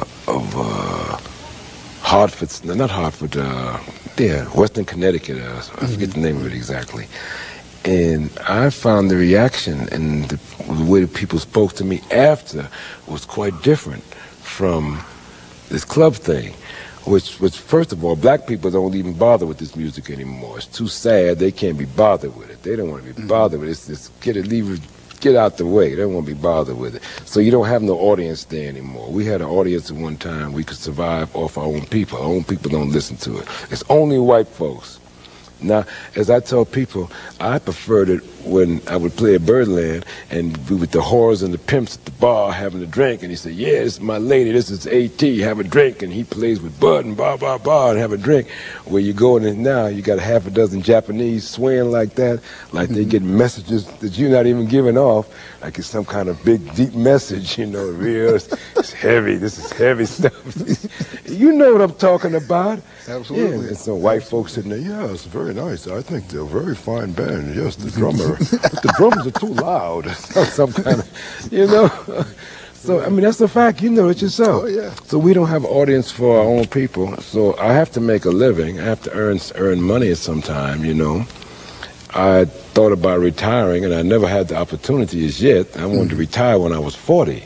Hartford, Western Connecticut. I forget the name of it exactly. And I found the reaction and the way that people spoke to me after was quite different from this club thing, which was, first of all, black people don't even bother with this music anymore. It's too sad. They can't be bothered with it. They don't want to be bothered with it. It's get out the way. They don't want to be bothered with it. So you don't have no audience there anymore. We had an audience at one time. We could survive off our own people. Our own people don't listen to it. It's only white folks. Now, as I tell people, I preferred it when I would play at Birdland and be with the whores and the pimps at the bar having a drink, and he said, yeah, this is my lady, this is A.T., have a drink, and he plays with Bud and blah, blah, blah, and have a drink. Where you go in it now, you got a half a dozen Japanese swaying like that, like they get messages that you're not even giving off, like it's some kind of big, deep message, you know, real, it's heavy, this is heavy stuff. You know what I'm talking about. Absolutely. Yeah, and some white folks sitting there, yeah, it's very nice. I think they're a very fine band. Yes, the drummer, but the drums are too loud. Some kind of, you know. So, I mean, that's the fact. You know it yourself. Oh, yeah. So we don't have audience for our own people. So I have to make a living. I have to earn money at some time, you know. I thought about retiring, and I never had the opportunity as yet. I wanted to retire when I was 40.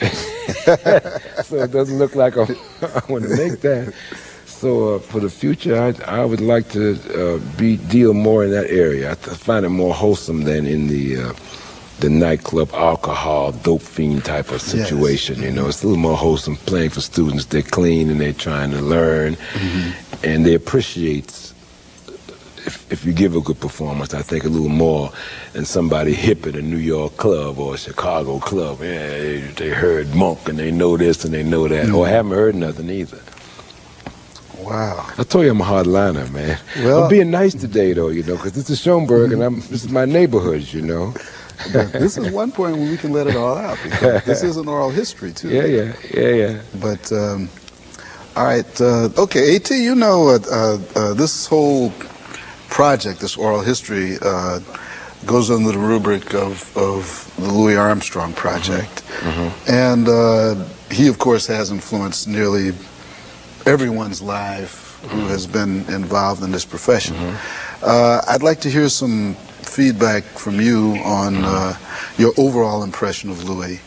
So it doesn't look like I want to make that. So for the future, I would like to deal more in that area. I find it more wholesome than in the the nightclub alcohol dope fiend type of situation. You know, it's a little more wholesome, playing for students. They're clean and they're trying to learn, and they appreciate. If you give a good performance, I think a little more than somebody hip at a New York club or a Chicago club. Yeah, they heard Monk and they know this and they know that, or haven't heard nothing either. Wow. I told you I'm a hardliner, man. Well, I'm being nice today, though, you know, because this is Schoenberg and this is my neighborhood, you know. This is one point where we can let it all out, because this is an oral history, too. Yeah. But, all right, okay, A.T., you know, this whole project, this oral history, goes under the rubric of the Louis Armstrong Project. And he, of course, has influenced nearly everyone's life who has been involved in this profession. I'd like to hear some feedback from you on your overall impression of Louis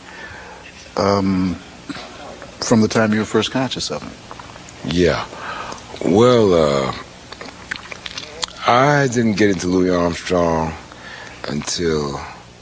from the time you were first conscious of him. Yeah. Well, I didn't get into Louis Armstrong until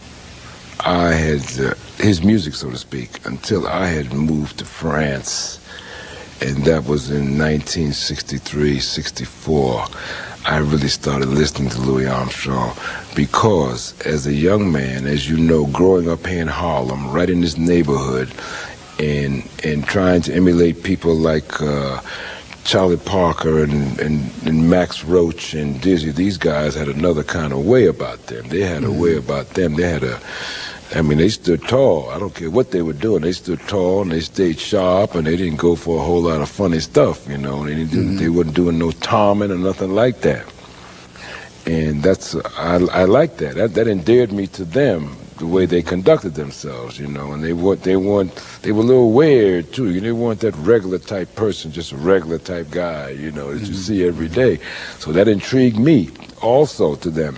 I had, his music, so to speak, until I had moved to France. And that was in 1963, 64. I really started listening to Louis Armstrong because as a young man, as you know, growing up here in Harlem, right in this neighborhood, and trying to emulate people like Charlie Parker and Max Roach and Dizzy, these guys had another kind of way about them. They had a way about them. They had I mean, they stood tall. I don't care what they were doing. They stood tall and they stayed sharp, and they didn't go for a whole lot of funny stuff, you know. They didn't they wasn't doing no Tommen or nothing like that. And that's I like that. That endeared me to them, the way they conducted themselves, you know. And they were a little weird too. They weren't that regular type person, just a regular type guy, you know, that you see every day. So that intrigued me also to them.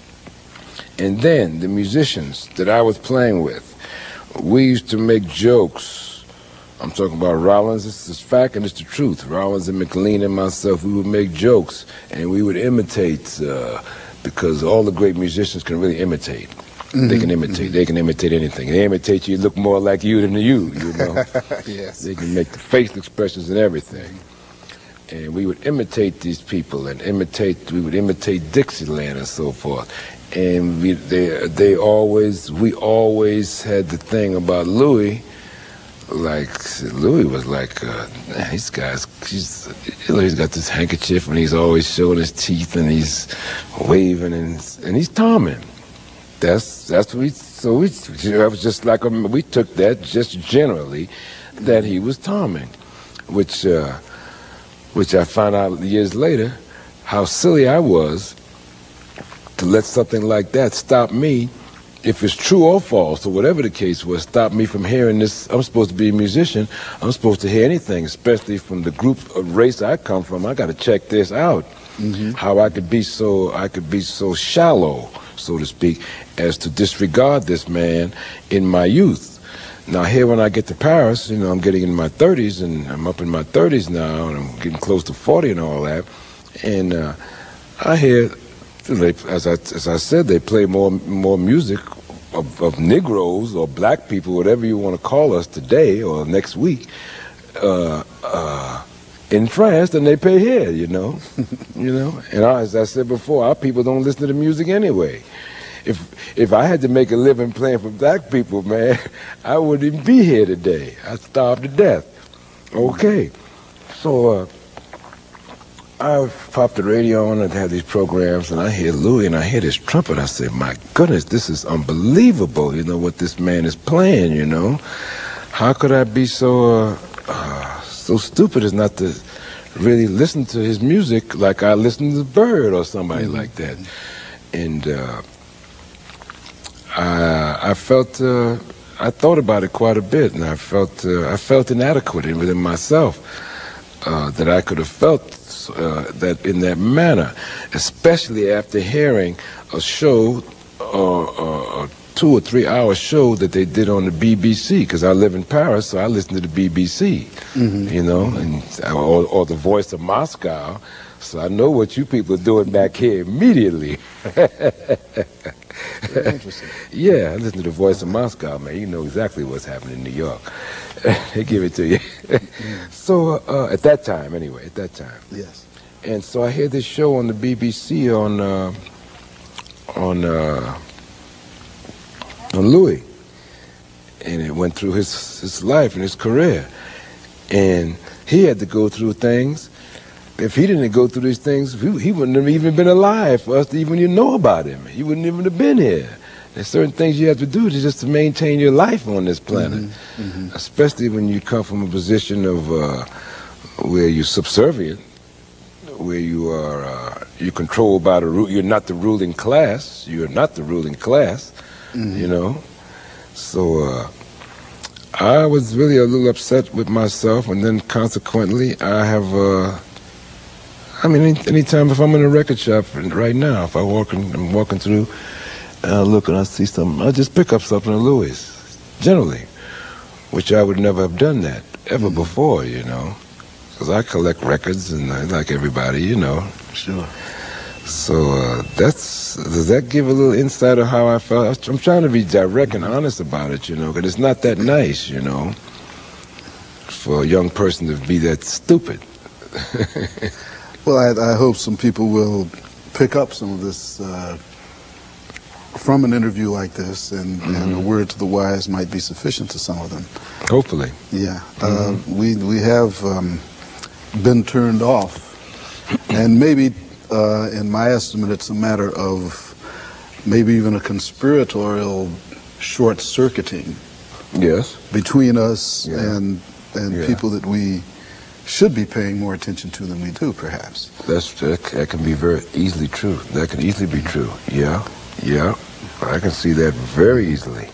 And then the musicians that I was playing with, we used to make jokes. I'm talking about Rollins. This is fact and it's the truth. Rollins and McLean and myself, we would make jokes and we would imitate because all the great musicians can really imitate. They can imitate. They can imitate anything. They imitate you, look more like you than you know. Yes. They can make the facial expressions and everything. And we would imitate these people and we would imitate Dixieland and so forth. And we always had the thing about Louis, like Louis was like, these guys, he's got this handkerchief and he's always showing his teeth and he's waving and he's Tommen. That's what I was just like, we took that just generally that he was Tommen, which I found out years later how silly I was to let something like that stop me, if it's true or false, or whatever the case was, stop me from hearing this. I'm supposed to be a musician. I'm supposed to hear anything, especially from the group of race I come from. I got to check this out. How I could be so shallow, so to speak, as to disregard this man in my youth. Now here when I get to Paris, you know, I'm getting in my 30s, and I'm up in my 30s now, and I'm getting close to 40 and all that, and I hear, as I said, they play more music of Negroes or black people, whatever you want to call us today or next week, in France than they pay here, you know. And as I said before, our people don't listen to the music anyway. If I had to make a living playing for black people, man, I wouldn't even be here today. I'd starve to death. Okay, so I popped the radio on and had these programs, and I hear Louis and I hear this trumpet. I say, my goodness, this is unbelievable, you know, what this man is playing, you know. How could I be so stupid as not to really listen to his music like I listen to Bird or somebody like that? And I felt, I thought about it quite a bit, and I felt inadequate within myself that I could have felt that in that manner, especially after hearing a show, a 2 or 3 hour show that they did on the BBC, because I live in Paris, so I listen to the BBC, you know, and or the Voice of Moscow, so I know what you people are doing back here immediately. Interesting. Yeah, I listen to the Voice of Moscow, man. You know exactly what's happening in New York. They give it to you. So at that time, anyway, at that time. Yes. And so I hear this show on the BBC on Louis, and it went through his life and his career, and he had to go through things. If he didn't go through these things, he wouldn't have even been alive for us to even know about him. He wouldn't even have been here. There's certain things you have to do just to maintain your life on this planet, especially when you come from a position of where you're subservient, where you are you're controlled by you're not the ruling class. You're not the ruling class, you know. So I was really a little upset with myself, and then consequently, I have. I mean, anytime if I'm in a record shop right now, if I'm walking through, and I look and I see something, I just pick up something of Louis, generally, which I would never have done that ever before, you know, because I collect records and I like everybody, you know. Sure. So does that give a little insight of how I felt? I'm trying to be direct and honest about it, you know, because it's not that nice, you know, for a young person to be that stupid. Well, I hope some people will pick up some of this from an interview like this, and a word to the wise might be sufficient to some of them. Hopefully. Yeah. We have been turned off, and maybe, in my estimate, it's a matter of maybe even a conspiratorial short-circuiting. Yes. Between us and Yeah. people that we should be paying more attention to than we do, perhaps. That can be very easily true. That can easily be true. Yeah. I can see that very easily.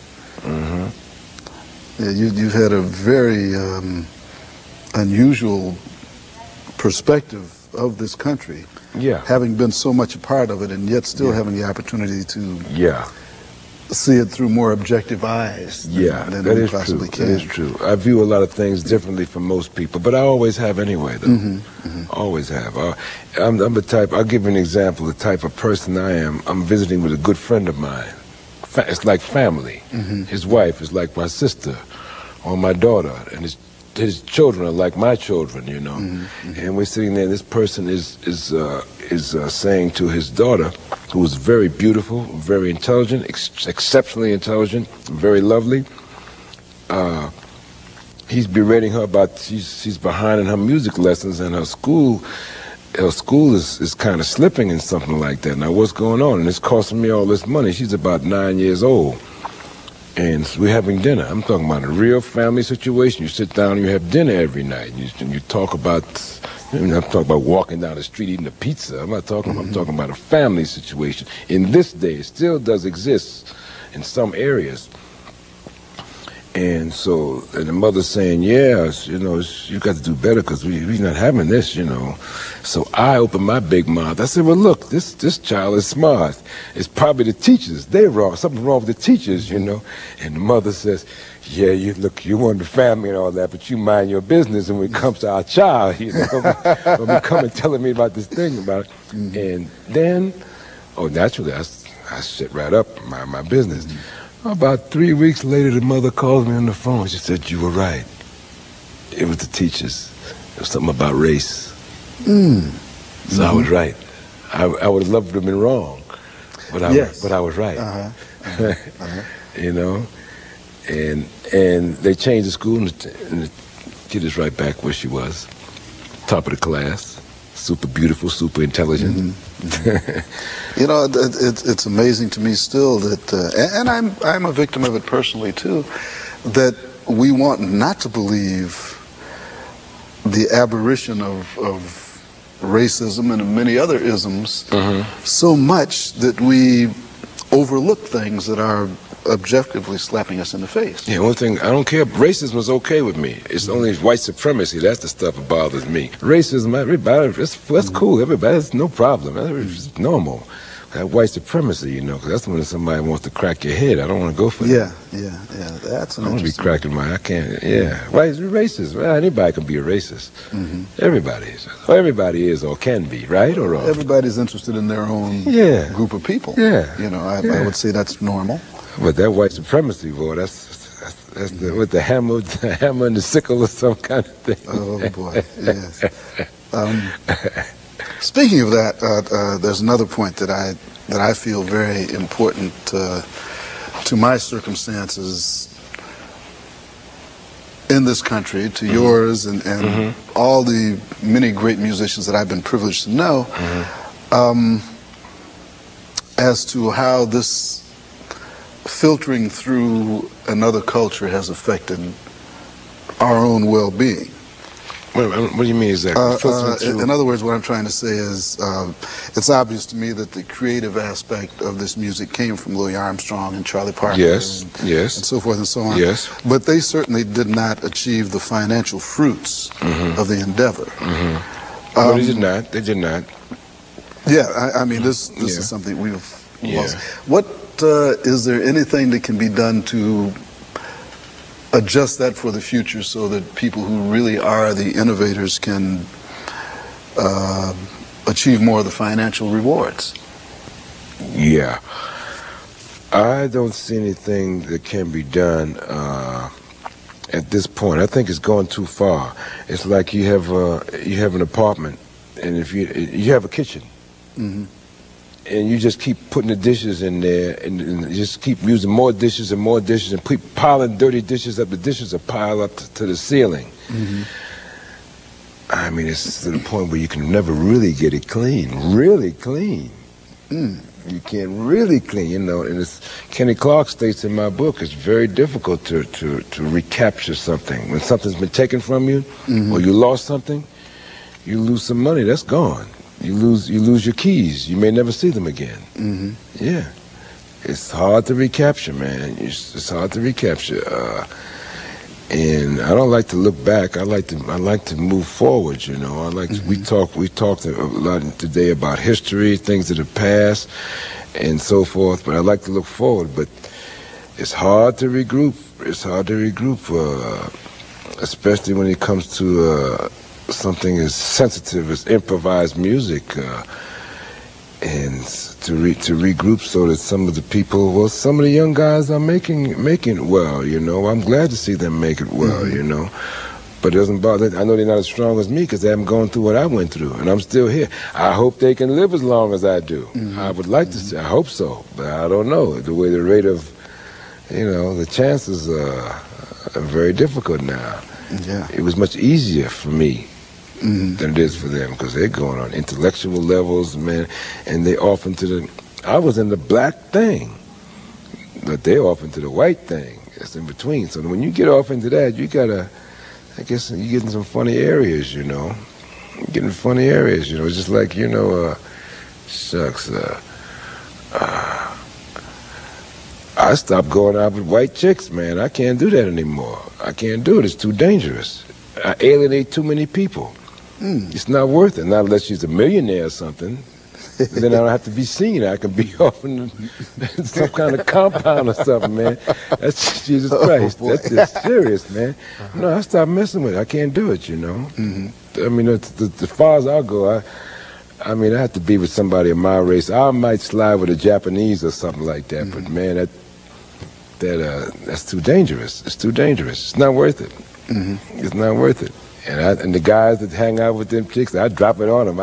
Yeah, you've had a very unusual perspective of this country. Yeah. Having been so much a part of it, and yet still having the opportunity to see it through more objective eyes than that we is possibly true. can. That is true. I view a lot of things differently from most people, but I always have anyway, though. Always have. I'm the type, I'll give you an example, the type of person I am. I'm visiting with a good friend of mine. It's like family. His wife is like my sister or my daughter, and his children are like my children, you know. And we're sitting there, and this person is saying to his daughter, who is very beautiful, very intelligent, exceptionally intelligent, very lovely. He's berating her about she's behind in her music lessons, and her school is kind of slipping in something like that. Now, what's going on? And it's costing me all this money. She's about 9 years old. And we're having dinner. I'm talking about a real family situation. You sit down and you have dinner every night. And you talk about, I'm talking about walking down the street eating a pizza. I'm talking about a family situation. In this day, it still does exist in some areas. And so, and the mother's saying, yeah, you know, you got to do better because we're not having this, you know. So I opened my big mouth. I said, well, look, this child is smart. It's probably the teachers. They're wrong. Something wrong with the teachers, you know. And the mother says, yeah, you want the family and all that, but you mind your business. And when it comes to our child, you know, when we come and telling me about this thing about it. And then, naturally, I shut right up my business. About 3 weeks later, the mother calls me on the phone. She said, you were right. It was the teachers. It was something about race. So I was right. I would have loved to have been wrong, but I was right. You know, and they changed the school, and the kid is right back where she was, top of the class, super beautiful, super intelligent. You know, it's amazing to me still that, and I'm a victim of it personally too, that we want not to believe the aberration of racism and of many other isms so much that we overlook things that are objectively slapping us in the face. Yeah, one thing, I don't care. Racism is okay with me. It's only white supremacy. That's the stuff that bothers me. Racism, everybody, that's cool. Everybody, it's no problem. It's normal. that white supremacy, you know, because that's when somebody wants to crack your head. I don't want to go for that. Yeah. That's an I want to be interesting. cracking my. I can't. Yeah, white racist. Well, anybody can be a racist. Everybody is. Well, everybody is or can be, right or wrong. Everybody's interested in their own Yeah. group of people. Yeah. You know, I would say that's normal. But that white supremacy, boy, that's with the hammer and the sickle or some kind of thing. Oh boy, yes. Speaking of that, there's another point that I feel very important to my circumstances in this country, to yours, and all the many great musicians that I've been privileged to know, as to how this filtering through another culture has affected our own well-being. What do you mean exactly? Filtering through? In other words, what I'm trying to say is, it's obvious to me that the creative aspect of this music came from Louis Armstrong and Charlie Parker, Yes, and yes. so forth and so on. Yes. But they certainly did not achieve the financial fruits of the endeavor. No, they did not. They did not. Yeah, I mean, this Yeah. is something we've Yeah. lost. What is there anything that can be done to adjust that for the future so that people who really are the innovators can achieve more of the financial rewards? Yeah. I don't see anything that can be done at this point. I think it's gone too far. It's like you have an apartment, and if you have a kitchen, and you just keep putting the dishes in there, and you just keep using more dishes and more dishes, and keep piling dirty dishes up. The dishes are piled up to the ceiling. I mean, it's to the point where you can never really get it clean, really clean. You can't really clean, you know. And it's, Kenny Clark states in my book, it's very difficult to recapture something. When something's been taken from you, or you lost something, you lose some money. That's gone. You lose your keys. You may never see them again. Yeah, it's hard to recapture, man. It's hard to recapture. And I don't like to look back. I like to move forward. You know, I like to, we talked a lot today about history, things that have passed, and so forth. But I like to look forward. But it's hard to regroup. It's hard to regroup, especially when it comes to something as sensitive as improvised music, and to regroup so that some of the young guys are making it well, you know. I'm glad to see them make it well, you know. But it doesn't bother. I know they're not as strong as me because they haven't gone through what I went through, and I'm still here. I hope they can live as long as I do. I would like to say, I hope so, but I don't know. The way the rate of, you know, the chances are very difficult now. Yeah. It was much easier for me than it is for them because they're going on intellectual levels, man, and they off into the. I was in the black thing, but they off into the white thing. It's in between. So when you get off into that, you gotta. I guess you get in some funny areas, you know. You get in funny areas, you know. It's just like, you know, shucks. I stopped going out with white chicks, man. I can't do that anymore. I can't do it. It's too dangerous. I alienate too many people. It's not worth it. Not unless she's a millionaire or something. Then I don't have to be seen. I can be off in some kind of compound or something, man. That's Jesus Christ. That's just serious, man. No, I stopped messing with it. I can't do it, you know. I mean, as far as I'll go, I mean, I have to be with somebody of my race. I might slide with a Japanese or something like that, but man, that's too dangerous. It's too dangerous. It's not worth it. It's not worth it. And the guys that hang out with them chicks, I drop it on them.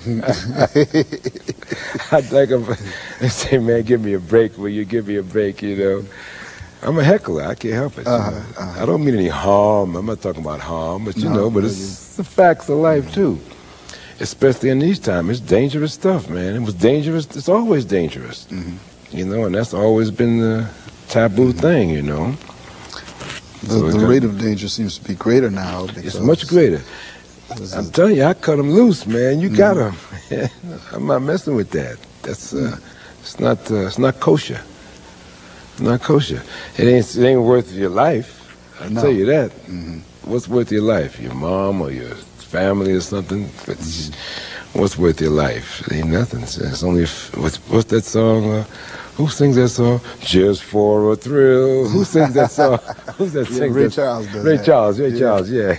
I'd like them and say, man, give me a break. Will you give me a break, you know? I'm a heckler. I can't help it. You know? I don't mean any harm. I'm not talking about harm, but you know, but it's the facts of life, too. Especially in these times. It's dangerous stuff, man. It was dangerous. It's always dangerous. You know, and that's always been the taboo thing, you know. The rate of danger seems to be greater now. It's much greater. I'm telling you, I cut them loose, man. You got them. I'm not messing with that. That's it's not kosher. It's not kosher. It ain't worth your life. I'll tell you that. What's worth your life? Your mom or your family or something? What's worth your life? It ain't nothing. It's only what's that song? Who sings that song? Just for a thrill. Who sings that song? Who's that sings Ray that? Charles does Ray that. Charles. Ray Yeah. Charles. Yeah.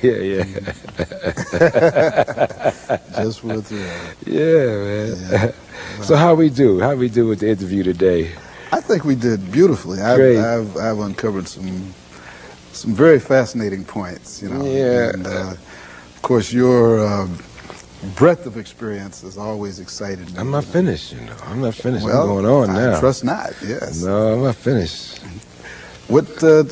Just for a thrill. Yeah, man. Yeah. So how we do? How we do with the interview today? I think we did beautifully. Great. I've uncovered some very fascinating points, you know. Yeah. And, of course, your breadth of experience has always excited me. I'm not finished, you know. I'm not finished. Well, I'm going on now. I trust not. Yes. No, I'm not finished. What?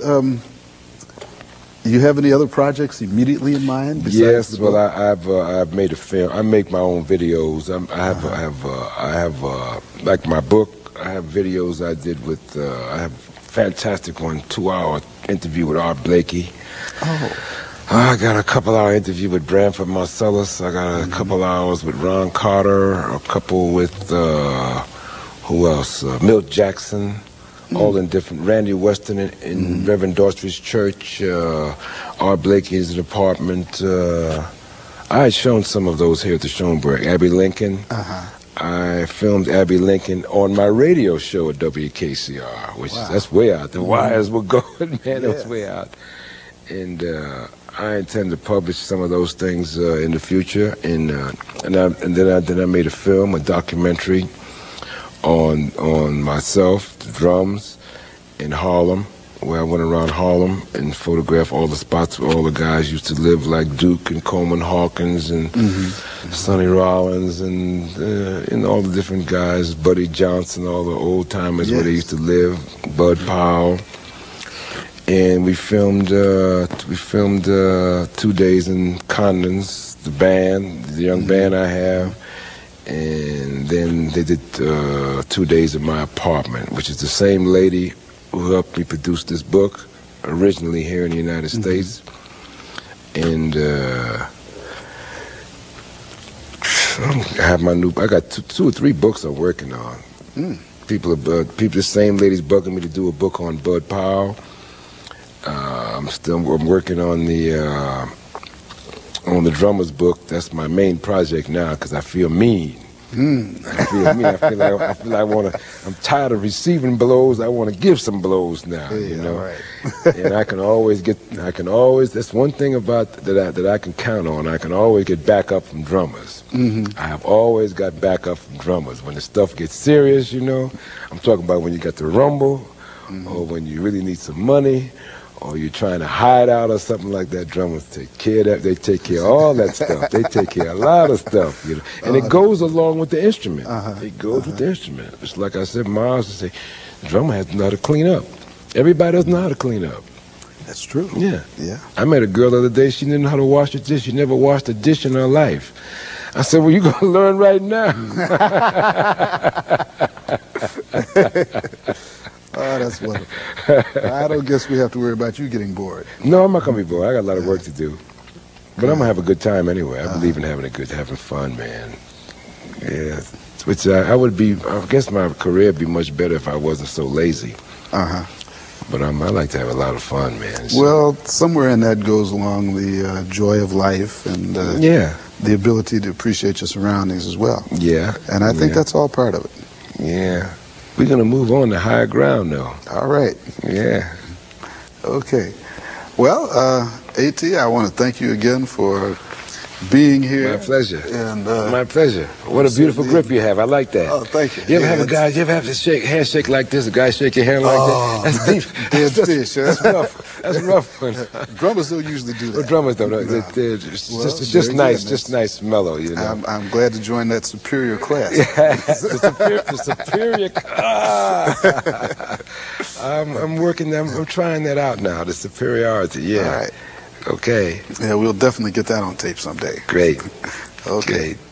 You have any other projects immediately in mind? Besides Yes, the well, book? I've made a film. I make my own videos. I have like my book. I have videos I did with. I have a fantastic one, 2-hour interview with Art Blakey. Oh. I got a couple-hour interview with Branford Marcellus. I got a couple hours with Ron Carter. A couple with who else? Milt Jackson. All in different. Randy Weston in Reverend Daughtry's church. Art Blakey's apartment. I had shown some of those here at the Schoenberg. Abby Lincoln. I filmed Abby Lincoln on my radio show at WKCR, which that's way out. The wires were going, man. It was way out. And I intend to publish some of those things in the future. And then I made a film, a documentary on myself, the drums in Harlem, where I went around Harlem and photographed all the spots where all the guys used to live, like Duke and Coleman Hawkins and Sonny Rollins and all the different guys, Buddy Johnson, all the old timers where they used to live, Bud Powell. And we filmed 2 days in Condon's, the band, the young band I have. And then they did 2 days in my apartment, which is the same lady who helped me produce this book, originally here in the United States. And I have my new. I got 2 or 3 books I'm working on. People, the same lady's bugging me to do a book on Bud Powell. I'm working on the drummer's book. That's my main project now because I feel mean. I feel mean. I feel like I'm tired of receiving blows. I want to give some blows now. You know, right. And I can always. That's one thing about that I can count on. I can always get backup from drummers. I have always got backup from drummers when the stuff gets serious. You know, I'm talking about when you got the rumble, or when you really need some money, or you're trying to hide out or something like that. Drummers take care of that. They take care of all that stuff. They take care of a lot of stuff, you know. And it goes along with the instrument. It goes with the instrument. It's like I said, Miles would say, the drummer has to know how to clean up. Everybody doesn't know how to clean up. That's true. Yeah. Yeah. I met a girl the other day, she didn't know how to wash a dish. She never washed a dish in her life. I said, well, you're going to learn right now. Oh, that's wonderful. I don't guess we have to worry about you getting bored. No, I'm not going to be bored. I got a lot of work to do. But I'm going to have a good time anyway. I believe in having fun, man. Yeah. Which I guess my career would be much better if I wasn't so lazy. But I like to have a lot of fun, man. So. Well, somewhere in that goes along the joy of life and the ability to appreciate your surroundings as well. Yeah. And I think that's all part of it. Yeah. We're going to move on to higher ground, though. All right. Yeah. Okay. Well, A.T., I want to thank you again for being here. My pleasure. And my pleasure. What a beautiful grip you have. I like that. Oh, thank you. You ever have a guy, you ever have to handshake like this, a guy shake your hand like that? That's deep. Dead fish, huh? That's rough. That's a rough one. Drummers don't usually do that. Well, drummers don't. It's just nice, just nice mellow, you know. I'm glad to join that superior class. the superior I'm working, I'm trying that out now, the superiority, yeah. All right. Okay. Yeah, we'll definitely get that on tape someday. Great. Okay. Great.